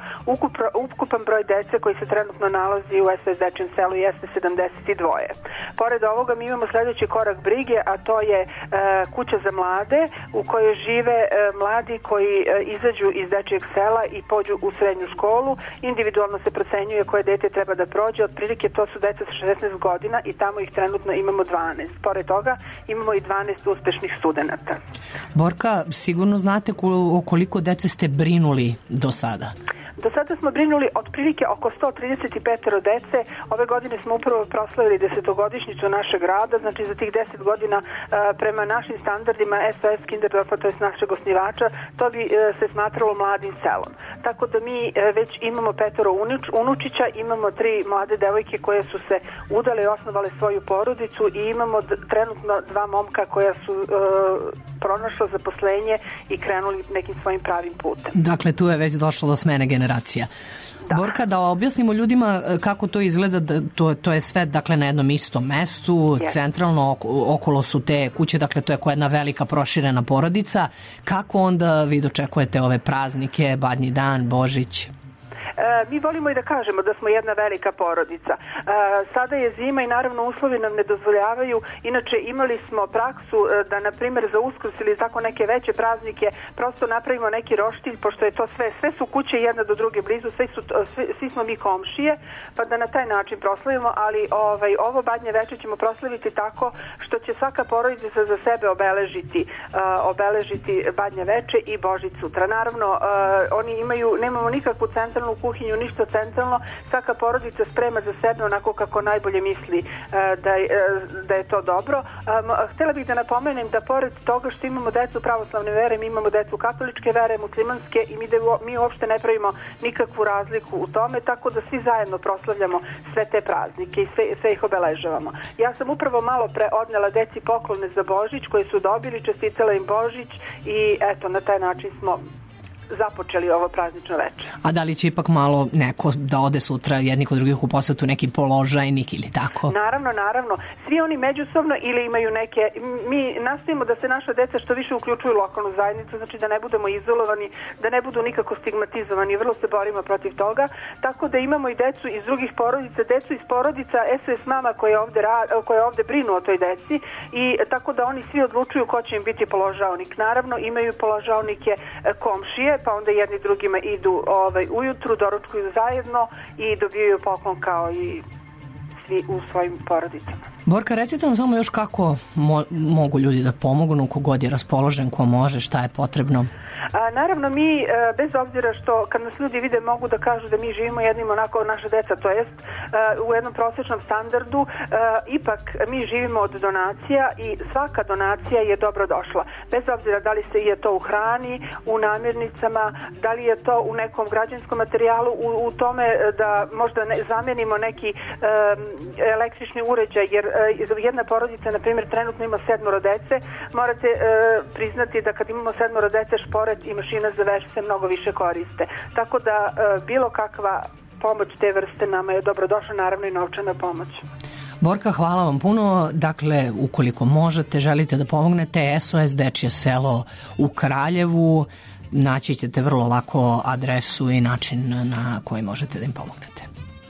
6. Ukupan broj dece koji se trenutno nalazi u SOS Dečijem selu jeste 72. Pored ovoga mi imamo sledeći korak brige, a to je kuća za mlade u kojoj žive mladi koji izađu iz Dečijeg sela i pođu u srednju školu. Individualno se procenjuje koje dete treba da prođe, otprilike to su deca sa 16 godina i tamo ih trenutno imamo 12. Pored toga imamo i 12 uspešnih studenata. Borka, sigurno znate o koliko dece ste brinuli do sada? Do sada smo brinuli otprilike oko 135 dece. Ove godine smo upravo proslavili 10-godišnjicu našeg rada, znači za tih 10 godina prema našim standardima SOS Kinderdorfa, to je našeg osnivača, to bi se smatralo mladim selom. Tako da mi već imamo 5 unučića, imamo 3 mlade devojke koje su se udale i osnovale svoju porodicu i imamo trenutno 2 momka koja su pronašla zaposlenje i krenuli nekim svojim pravim putem. Dakle, tu je već došlo do smene generacije. generacija. Borka, da objasnimo ljudima kako to izgleda, to je sve dakle na jednom istom mestu, centralno okolo su te kuće, dakle to je jedna velika proširena porodica. Kako onda vi dočekujete ove praznike, Badnji dan, Božić? Mi volimo i da kažemo da smo jedna velika porodica. Sada je zima i naravno uslovi nam ne dozvoljavaju. Inače imali smo praksu da na primjer za Uskrs ili tako neke veće praznike prosto napravimo neki roštilj, pošto je to sve su kuće jedna do druge blizu, svi smo mi komšije, pa da na taj način proslavimo, ali ovo Badnje veče ćemo proslaviti tako što će svaka porodica za sebe obeležiti Badnje veče i Božić sutra. Naravno, nemamo nikakvu centralnu kuhinju, ništa centralno, svaka porodica sprema za sebe onako kako najbolje misli da je to dobro. Htjela bih da napomenem da pored toga što imamo decu pravoslavne vere, mi imamo decu katoličke vere, muslimanske i mi uopšte ne pravimo nikakvu razliku u tome, tako da svi zajedno proslavljamo sve te praznike i sve ih obeležavamo. Ja sam upravo malo pre odnela deci poklone za Božić koje su dobili, čestitala im Božić i eto, na taj način smo započeli ovo praznično večer. A da li će ipak malo neko da ode sutra jedni kod drugih u posetu, neki položajnik ili tako? Naravno. Svi oni međusobno ili imaju neke... Mi nastavimo da se naša deca što više uključuju u lokalnu zajednicu, znači da ne budemo izolovani, da ne budu nikako stigmatizovani. Vrlo se borimo protiv toga. Tako da imamo i decu iz drugih porodica, decu iz porodica SOS mama koje ovde brinu o toj deci i tako da oni svi odlučuju ko će im biti položaonik. Naravno, imaju položaonike komšije, pa onda jedni drugima idu ujutru, doručkuju zajedno i dobijaju poklon kao i svi u svojim porodicama. Borka, recite nam samo još kako mogu ljudi da pomognu, kogod je raspoložen, ko može, šta je potrebno? Naravno, mi, bez obzira što kad nas ljudi vide mogu da kažu da mi živimo jednim onako naša deca, to jest u jednom prosječnom standardu, ipak mi živimo od donacija i svaka donacija je dobro došla. Bez obzira da li je to u hrani, u namirnicama, da li je to u nekom građevinskom materijalu, u tome da možda zamenimo neki električni uređaj, jer jedna porodica, na primjer, trenutno ima 7 dece, morate priznati da kad imamo 7 dece, šporet i mašina za veš se mnogo više koriste. Tako da bilo kakva pomoć te vrste nama je dobrodošla, naravno i novčana pomoć. Borka, hvala vam puno. Dakle, ukoliko možete, želite da pomognete, SOS Dečje selo u Kraljevu, naći ćete vrlo lako adresu i način na koji možete da im pomognete.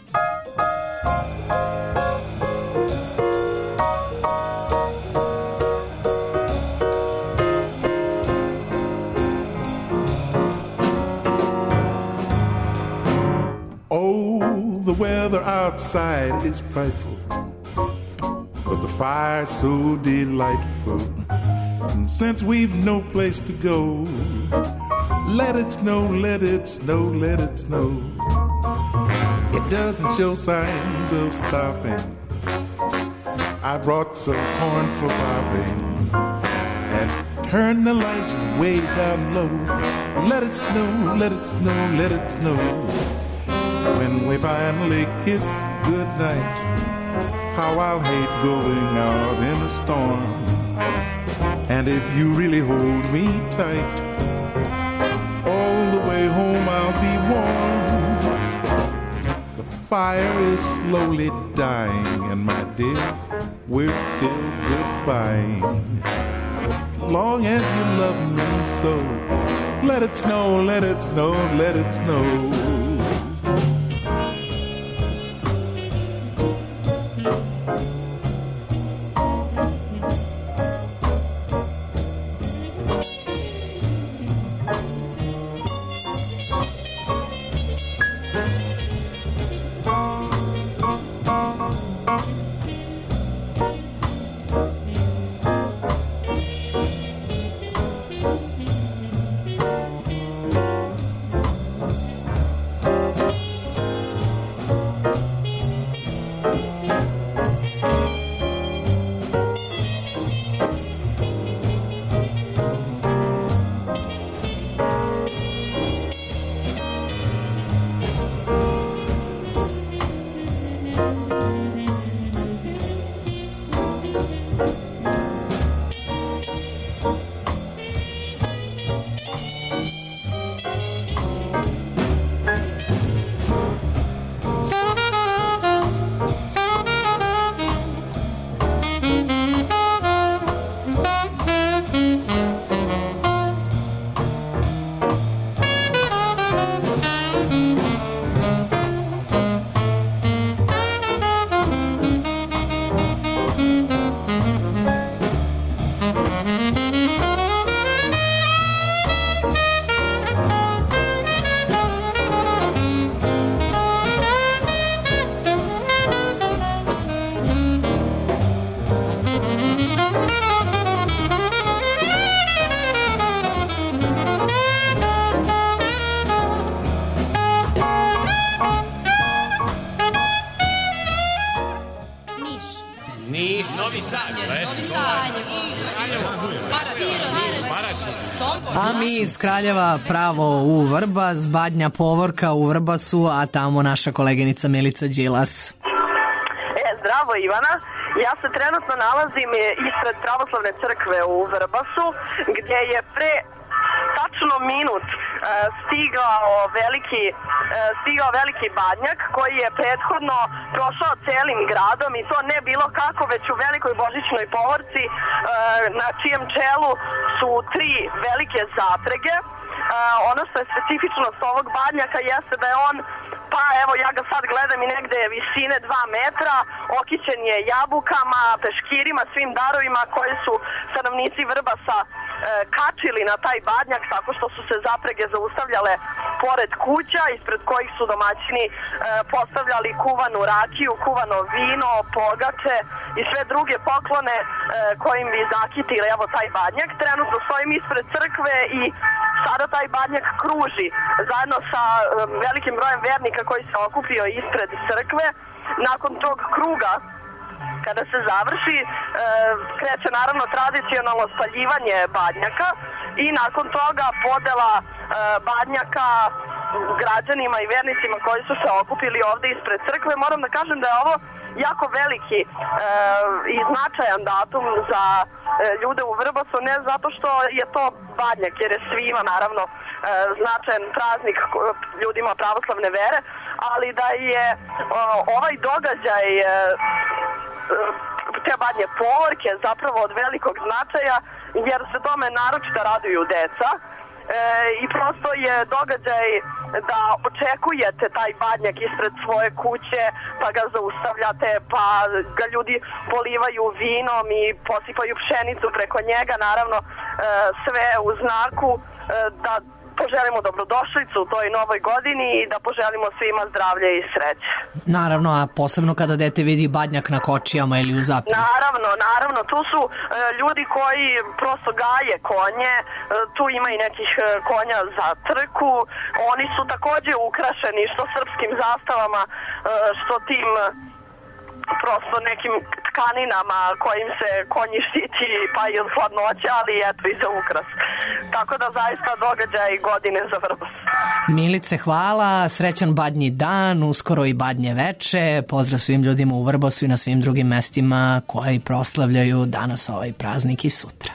Oh, the weather outside is frightful, but the fire's so delightful. And since we've no place to go, let it snow, let it snow, let it snow. It doesn't show signs of stopping. I brought some corn for popping and turn the lights way down low. Let it snow, let it snow, let it snow. When we finally kiss goodnight, how I'll hate going out in a storm. And if you really hold me tight, all the way home I'll be warm. The fire is slowly dying, and my dear, we're still goodbye. Long as you love me so, let it snow, let it snow, let it snow. A mi iz Kraljeva pravo u Vrbas, Badnja povorka u Vrbasu, a tamo naša koleginica Milica Đilas. Zdravo Ivana, ja se trenutno nalazim ispred pravoslavne crkve u Vrbasu, gdje je pre tačno minut stigao veliki badnjak koji je prethodno prošao celim gradom i to ne bilo kako, već u velikoj božićnoj povorci na čijem čelu su 3 velike zaprege. Ono što je specifičnost ovog badnjaka jeste da je on, pa evo ja ga sad gledam i negde visine 2 metra, okićen je jabukama, peškirima, svim darovima koje su stanovnici Vrbasa kačili na taj badnjak tako što su se zaprege zaustavljale pored kuća ispred kojih su domaćini postavljali kuvanu rakiju, kuvano vino, pogače i sve druge poklone kojim bi zakitili evo taj badnjak. Trenutno stojim ispred crkve i sada taj badnjak kruži zajedno sa velikim brojem vernika koji se okupio ispred crkve. Nakon tog kruga, kada se završi, kreće naravno tradicionalno spaljivanje badnjaka i nakon toga podela badnjaka građanima i vernicima koji su se okupili ovde ispred crkve. Moram da kažem da je ovo jako veliki i značajan datum za ljude u Vrbasu, ne zato što je to badnjak, jer je svima naravno značajan praznik ljudima pravoslavne vere, ali da je ovaj događaj te badnje povorke zapravo od velikog značaja, jer se tome naročito raduju deca. I prosto je događaj da očekujete taj badnjak ispred svoje kuće, pa ga zaustavljate, pa ga ljudi polivaju vinom i posipaju pšenicu preko njega, naravno sve u znaku da poželimo dobrodošlicu u toj novoj godini i da poželimo svima zdravlje i sreće. Naravno, a posebno kada dete vidi badnjak na kočijama ili u zapiju. Naravno, tu su ljudi koji prosto gaje konje, tu ima i nekih konja za trku, oni su takođe ukrašeni što srpskim zastavama, što tim prosto nekim tkaninama kojim se konji štiti pa i od hladnoća, ali eto i za ukras. Tako da zaista događaj godine za Vrbas. Milice, hvala, srećan badnji dan, uskoro i badnje veče, pozdrav svim ljudima u Vrbasu i na svim drugim mestima koji proslavljaju danas ovaj praznik i sutra.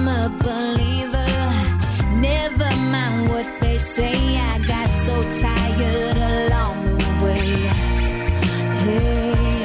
a believer. Never mind what they say, I got so tired along the way. Hey.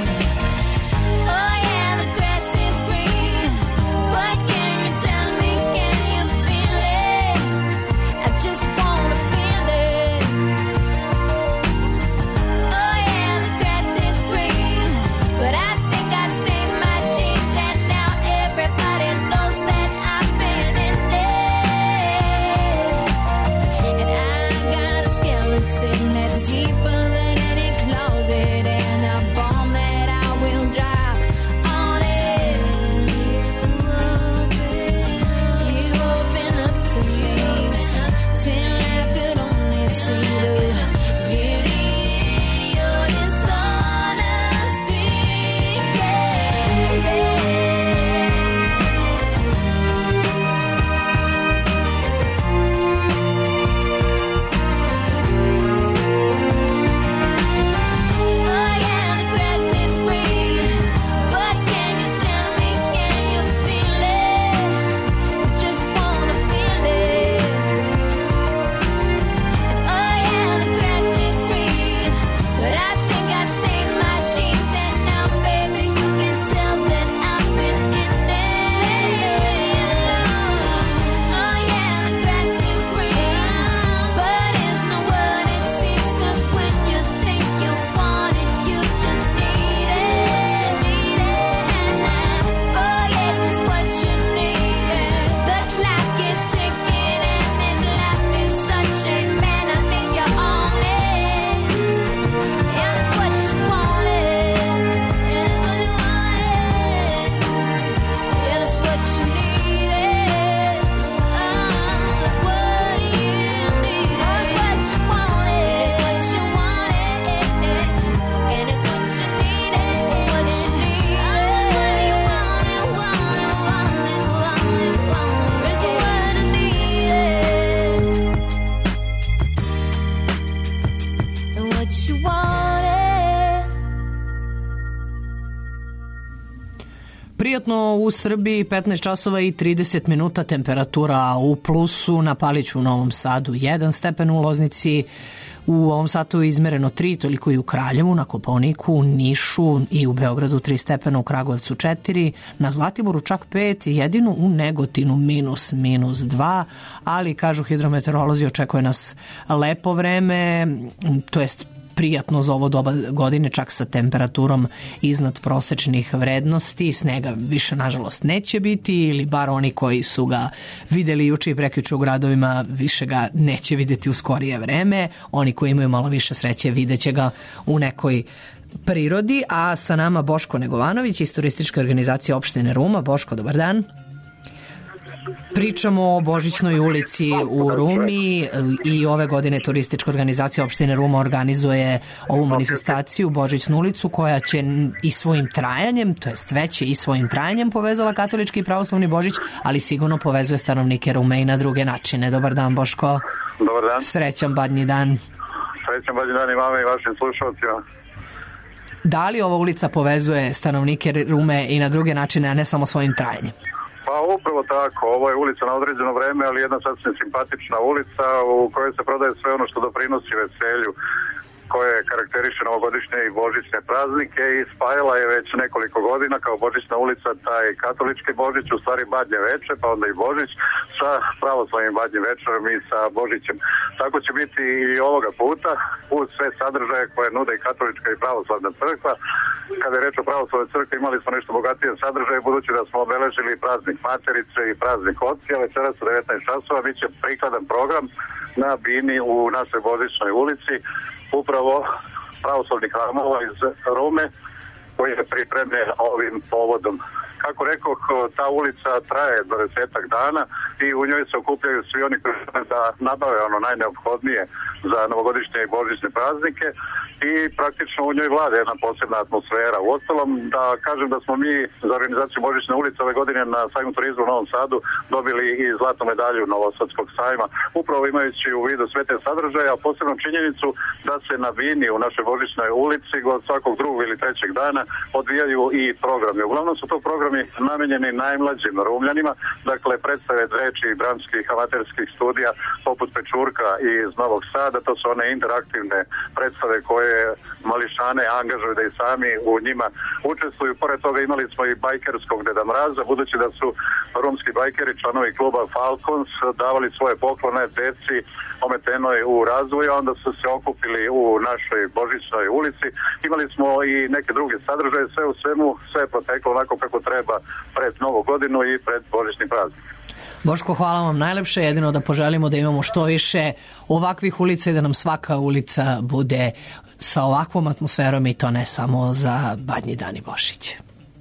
Prijatno u Srbiji, 15 časova i 30 minuta, temperatura u plusu, na Paliću u Novom Sadu 1 stepen, u Loznici u ovom satu je izmereno 3, toliko i u Kraljevu, na Kopaoniku, u Nišu i u Beogradu 3 stepena, u Kragujevcu 4, na Zlatiboru čak 5, jedino u Negotinu minus 2, ali kažu hidrometeorolozi očekuje nas lepo vreme, to jest prijatno za ovo doba godine, čak sa temperaturom iznad prosečnih vrednosti. Snega više nažalost neće biti, ili bar oni koji su ga videli juče i prekjuče u gradovima više ga neće videti u skorije vreme. Oni koji imaju malo više sreće videće ga u nekoj prirodi. A sa nama Boško Negovanović iz turističke organizacije opštine Ruma. Boško, dobar dan. Pričamo o Božićnoj ulici u Rumi i ove godine turistička organizacija opštine Ruma organizuje ovu manifestaciju Božićnu ulicu koja će i svojim trajanjem, to jest već je i svojim trajanjem povezala katolički i pravoslavni Božić, ali sigurno povezuje stanovnike Rume i na druge načine. Dobar dan, Boško. Dobar dan. Srećan badnji dan. Srećan badnji dan i vama i vašim slušalcima. Da li ova ulica povezuje stanovnike Rume i na druge načine, a ne samo svojim trajanjem? Pa upravo tako, ovo je ulica na određeno vreme, ali jedna sasvim simpatična ulica u kojoj se prodaje sve ono što doprinosi veselju, koje karakteriše novogodišnje i božićne praznike, i spajala je već nekoliko godina kao Božićna ulica taj katolički Božić, u stvari Badnje veče, pa onda i Božić, sa pravoslavnim Badnjim večerom i sa Božićem. Tako će biti i ovoga puta, uz sve sadržaje koje nude i katolička i pravoslavna crkva. Kada je reč o pravoslavnoj crkvi, imali smo nešto bogatije sadržaje, budući da smo obeležili praznik Materice i praznik Otke, a večeras u 19 časova bit će prikladan program na bini u našoj Božićnoj ulici, upravo pravoslavnih hramova iz Rume, koji je pripremljen ovim povodom. Kako rekoh, ta ulica traje 20 dana i u njoj se okupljaju svi oni koji da nabave ono najneophodnije za novogodišnje i božićne praznike, i praktično u njoj vlada jedna posebna atmosfera. Uostalom, da kažem da smo mi za organizaciju Božićne ulice ove godine na sajmu turizma u Novom Sadu dobili i zlatnu medalju Novosadskog sajma, upravo imajući u vidu sve te sadržaje, a posebno činjenicu da se na bini u našoj Božićnoj ulici od svakog drugog ili trećeg dana odvijaju i programi. Uglavnom su to programi programi namenjeni najmlađim Rumljanima, dakle predstave dečijih, dramskih, amaterskih studija poput Pečurka iz Novog Sada. To su one interaktivne predstave koje mališane angažuju da i sami u njima učestvuju. Pored toga imali smo i bajkerskog Deda Mraza, budući da su rumski bajkeri, članovi kluba Falcons, davali svoje poklone deci ometenoj u razvoju, onda su se okupili u našoj Božićnoj ulici. Imali smo i neke druge sadržaje, sve u svemu, sve je proteklo onako kako treba pred Novu godinu i pred Božićni praznik. Boško, hvala vam najlepše, jedino da poželimo da imamo što više ovakvih ulica i da nam svaka ulica bude sa ovakvom atmosferom i to ne samo za Badnji dan i Božić.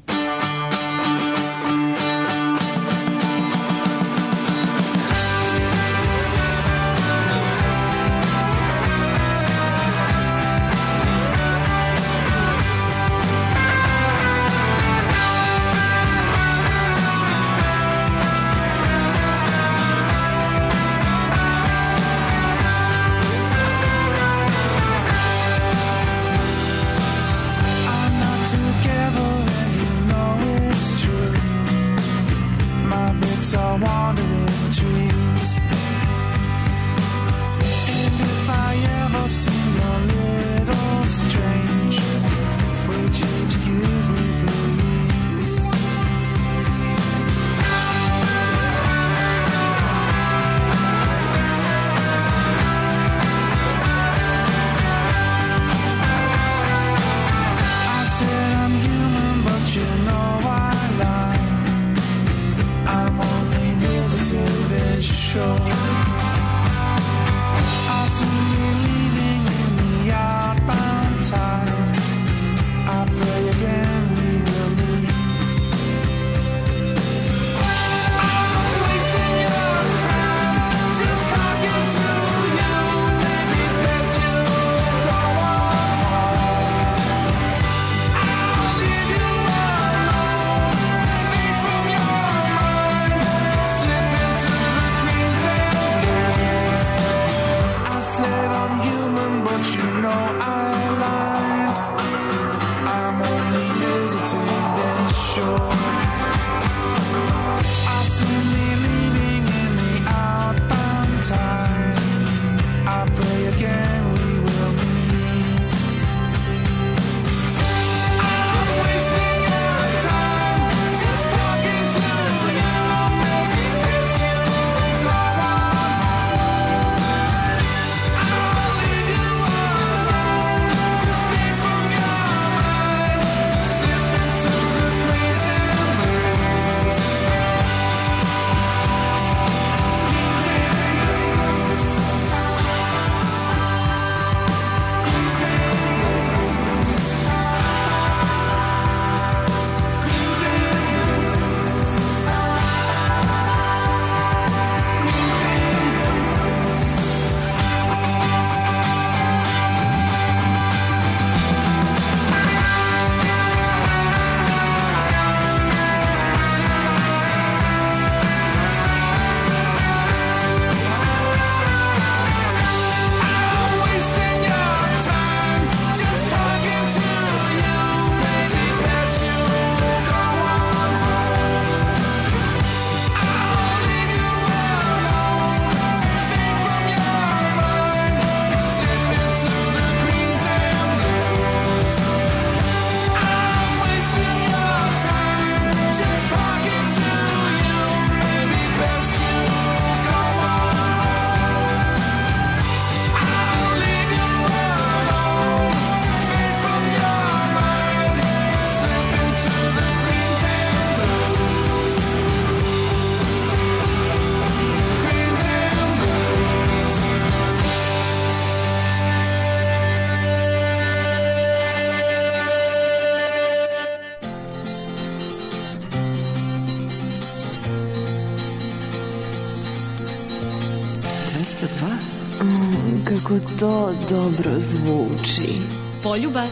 Kako to dobro zvuči. Poljubac.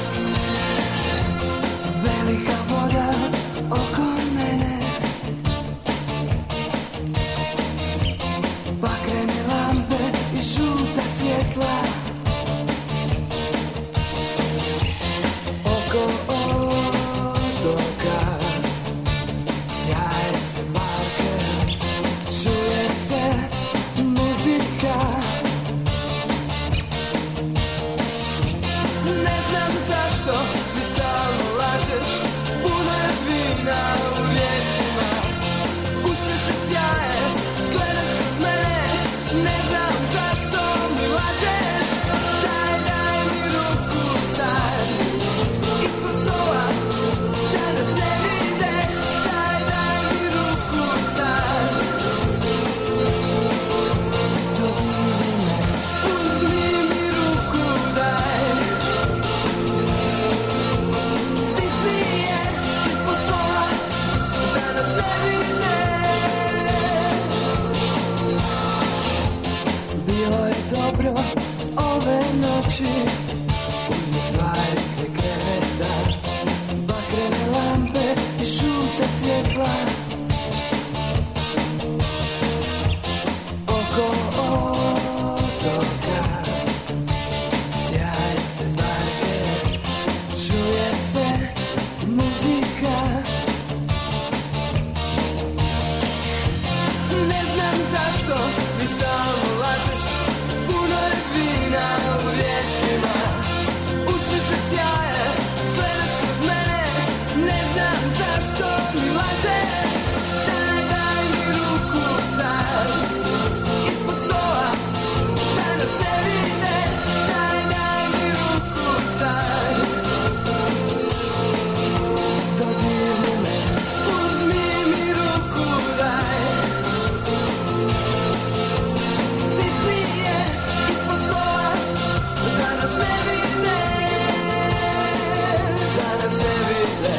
Velika voda oko mene kući, uzmi stvari kraj kreveta, bakrene lampe i žuta svjetla. Oko otoka sjaje se barke, čuje se muzika. Ne znam zašto mi stalno lažeš, puno je vina u riječima. Usne se sjaje, gledaš kroz mene, ne znam zašto mi lažeš. Daj mi ruku sad, ispod stola, da nas ne vide. Daj mi ruku sad, dodirni me, uzmi mi ruku, daj. Stisni je ispod stola, da nas ne vide, da nas ne vide.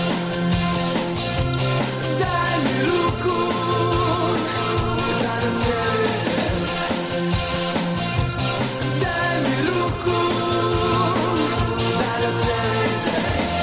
Daj mi ruku, da nas ne vide. Daj mi ruku, da nas ne vide.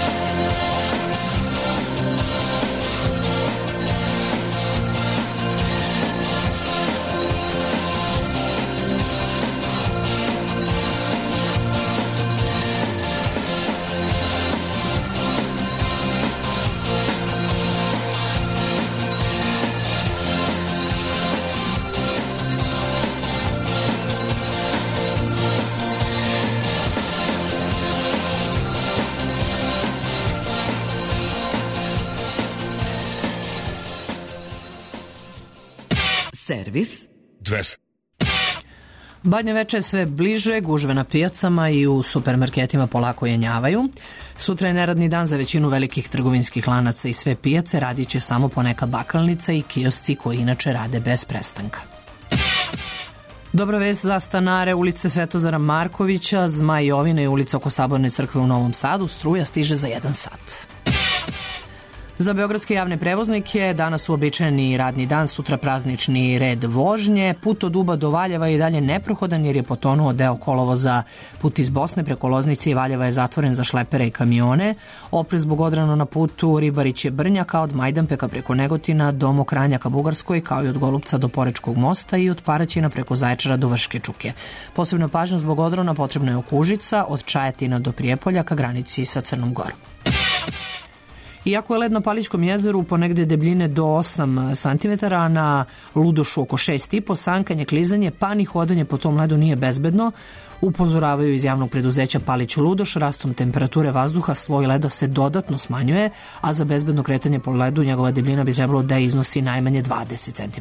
Servis 200. Badnje veče je sve bliže, gužve na pijacama i u supermarketima polako jenjavaju. Sutra je neradni dan za većinu velikih trgovinskih lanaca i sve pijace radit će samo poneka bakalnica i kiosci koji inače rade bez prestanka. Dobra vest za stanare ulice Svetozara Markovića, Zmaj Jovine i ulica oko Saborne crkve u Novom Sadu, struja stiže za 1 sat. Za beogradske javne prevoznike danas uobičajeni radni dan, sutra praznični red vožnje. Put od Uba do Valjeva je i dalje neprohodan jer je potonuo deo kolovoza. Put iz Bosne preko Loznice i Valjeva je zatvoren za šlepere i kamione. Oprez zbog odrano na putu Ribariće Brnjaka od Majdanpeka preko Negotina do Mokranja ka Bugarskoj, kao i od Golubca do Porečkog mosta i od Paraćina preko Zaječara do Vrške Čuke. Posebna pažnja zbog odrana potrebna je oko Užica, od Čajetina do Prijepolja ka granici sa Crnom Gorom. Iako je led na Palićkom jezeru ponegde debljine do 8 cm, a na Ludošu oko 6,5, sankanje, klizanje pa ni hodanje po tom ledu nije bezbedno. Upozoravaju iz javnog preduzeća Palić Ludoš, rastom temperature vazduha sloj leda se dodatno smanjuje, a za bezbedno kretanje po ledu njegova debljina bi trebalo da iznosi najmanje 20 cm.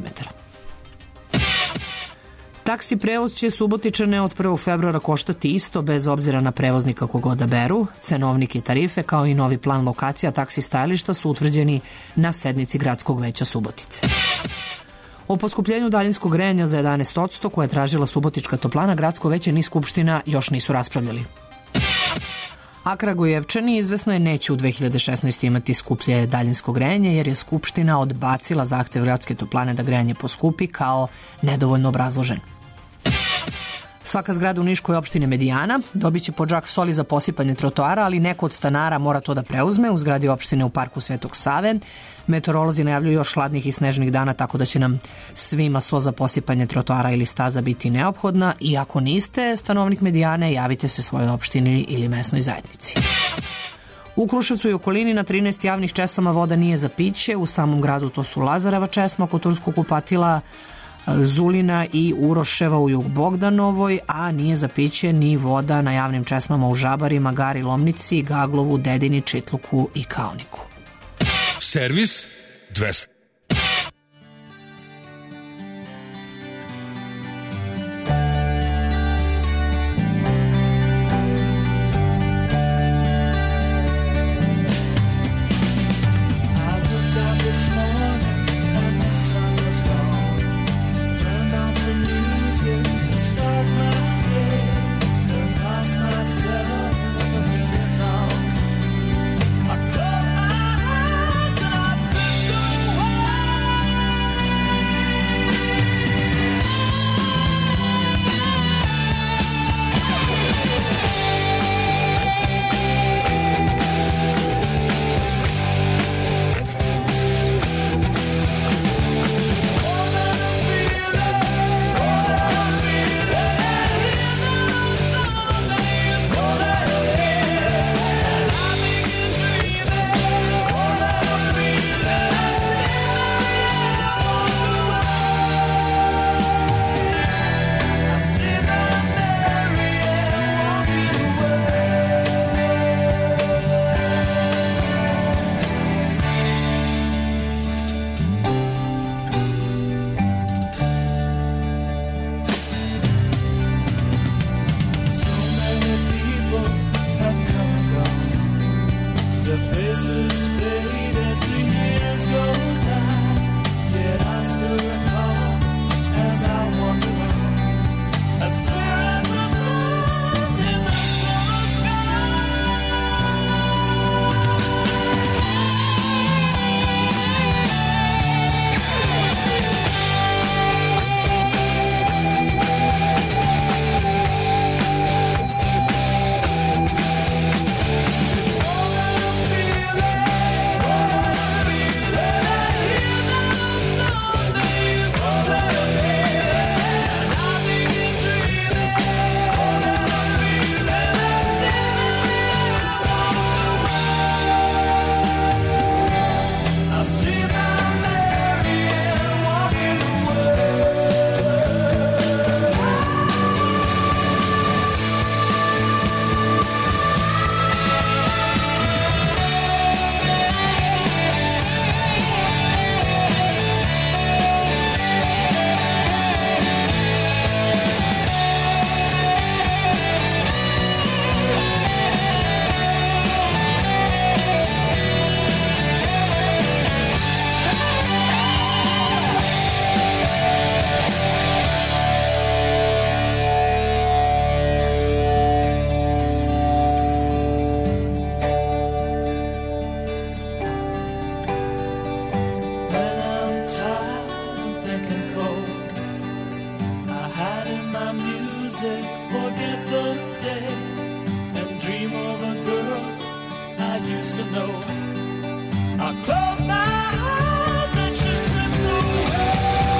Taksi prevoz će Subotičane od 1. februara koštati isto bez obzira na prevoznika koga odaberu. Cenovnik i tarife kao i novi plan lokacija taksi stajališta su utvrđeni na sednici Gradskog veća Subotice. O poskupljenju daljinskog grejanja za 11% koje je tražila Subotička toplana, Gradsko veće ni Skupština još nisu raspravljali. A Kragujevčani izvesno je neće u 2016. imati skuplje daljinsko grejanje jer je Skupština odbacila zahtev Gradske toplane da grejanje poskupi kao nedovoljno obrazložen. Svaka zgrada u Niškoj opštini Medijana dobit će po džak soli za posipanje trotoara, ali neko od stanara mora to da preuzme. U zgradi opštine u parku Svetog Save meteorolozi najavljuju još hladnih i snežnih dana, tako da će nam svima so za posipanje trotoara ili staza biti neophodna. I ako niste stanovnik Medijane, javite se svojoj opštini ili mesnoj zajednici. U Kruševcu i okolini na 13 javnih česama voda nije za piće. U samom gradu to su Lazareva česma, kod Turskog kupatila, Zulina i Uroševa u Jug Bogdanovoj, a nije za piće ni voda na javnim česmama u Žabarima, Gari, Lomnici, Gaglovu, Dedini, Čitluku i Kaoniku. Servis 200. I close my eyes and I slip away. music, forget the day, and dream of a girl I used to know. I close my eyes and she slipped away.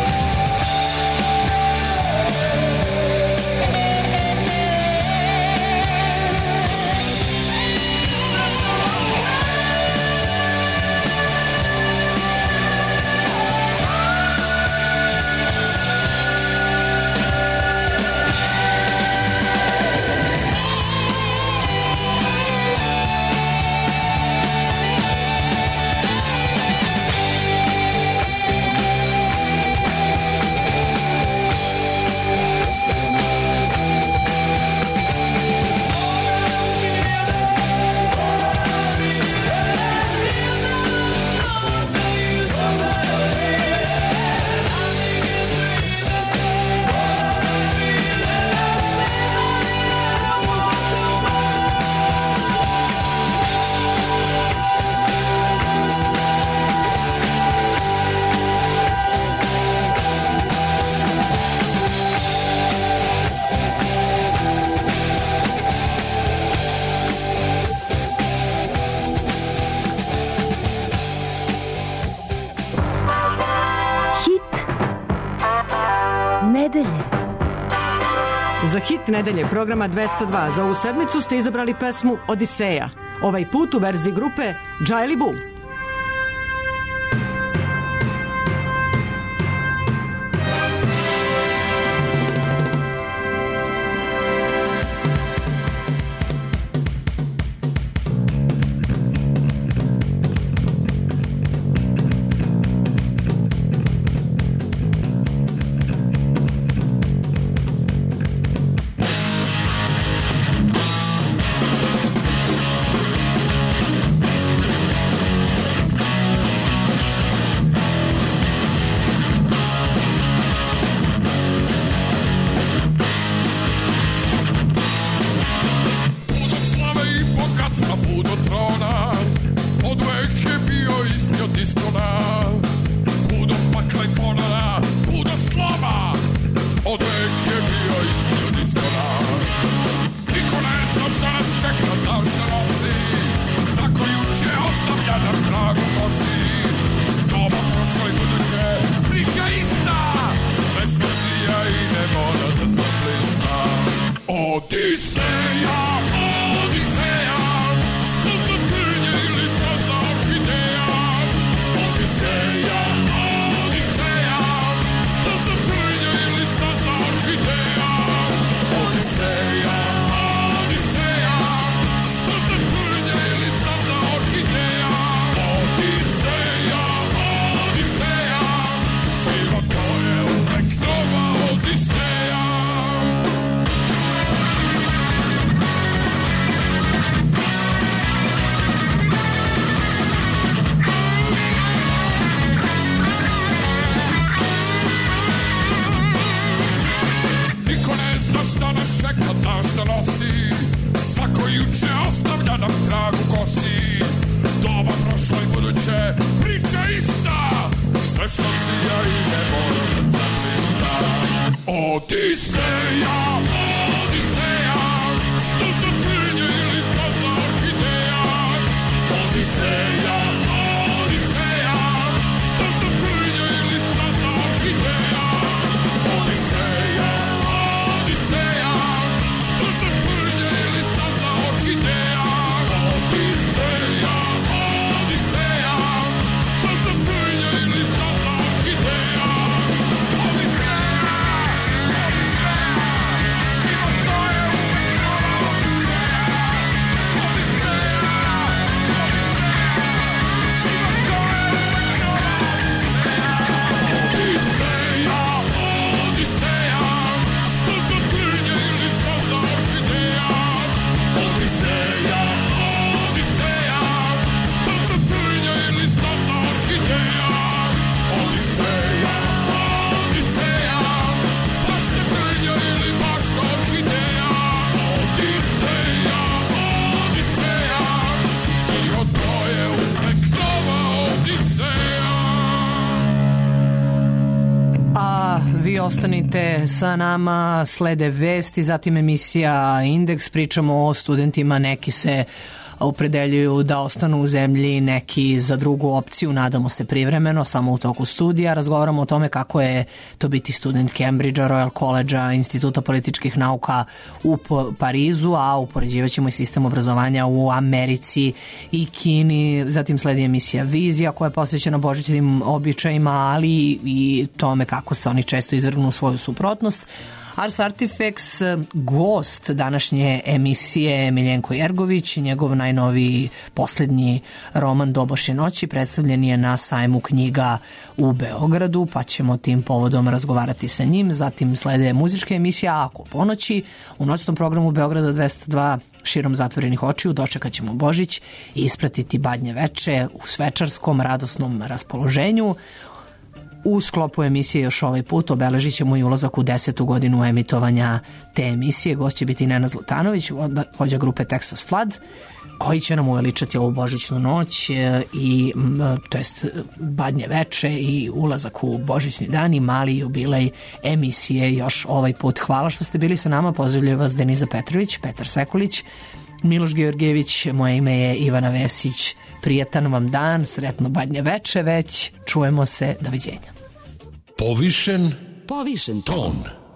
Za hit nedelje programa 202 za ovu sedmicu ste izabrali pesmu Odiseja, ovaj put u verziji grupe Džajli Bu. Odiseja ostanite sa nama, slede vesti, zatim emisija Indeks, pričamo o studentima, neki se opredeljuju da ostanu u zemlji, neki za drugu opciju, nadamo se privremeno, samo u toku studija. Razgovaramo o tome kako je to biti student Cambridgea, Royal College-a, Instituta političkih nauka u Parizu, a upoređivat ćemo i sistem obrazovanja u Americi i Kini. Zatim sledi emisija Vizija koja je posvećena božićnim običajima, ali i tome kako se oni često izvrgnu svoju suprotnost. Ars Artifacts, gost današnje emisije Miljenko Jergović, njegov najnoviji poslednji roman Dobošje noći predstavljen je na sajmu knjiga u Beogradu, pa ćemo tim povodom razgovarati sa njim. Zatim slede muzičke emisije Ako ponoći, u noćnom programu Beograda 202 širom zatvorenih očiju dočekat ćemo Božić i ispratiti Badnje veče u svečarskom radosnom raspoloženju. U sklopu emisije još ovaj put obeležit ćemo i ulazak u 10. godinu emitovanja te emisije. Gost će biti Nenad Zlatanović, vođa grupe Texas Flood, koji će nam uveličati ovu božićnu noć i to jest Badnje veče i ulazak u božićni dan i mali jubilej emisije još ovaj put. Hvala što ste bili sa nama, pozdravljaju vas Deniza Petrović, Petar Sekulić, Miloš Georgijević, moje ime je Ivana Vesić. Prijetan vam dan, sretno Badnje veče već, čujemo se, doviđenja. Povišen ton.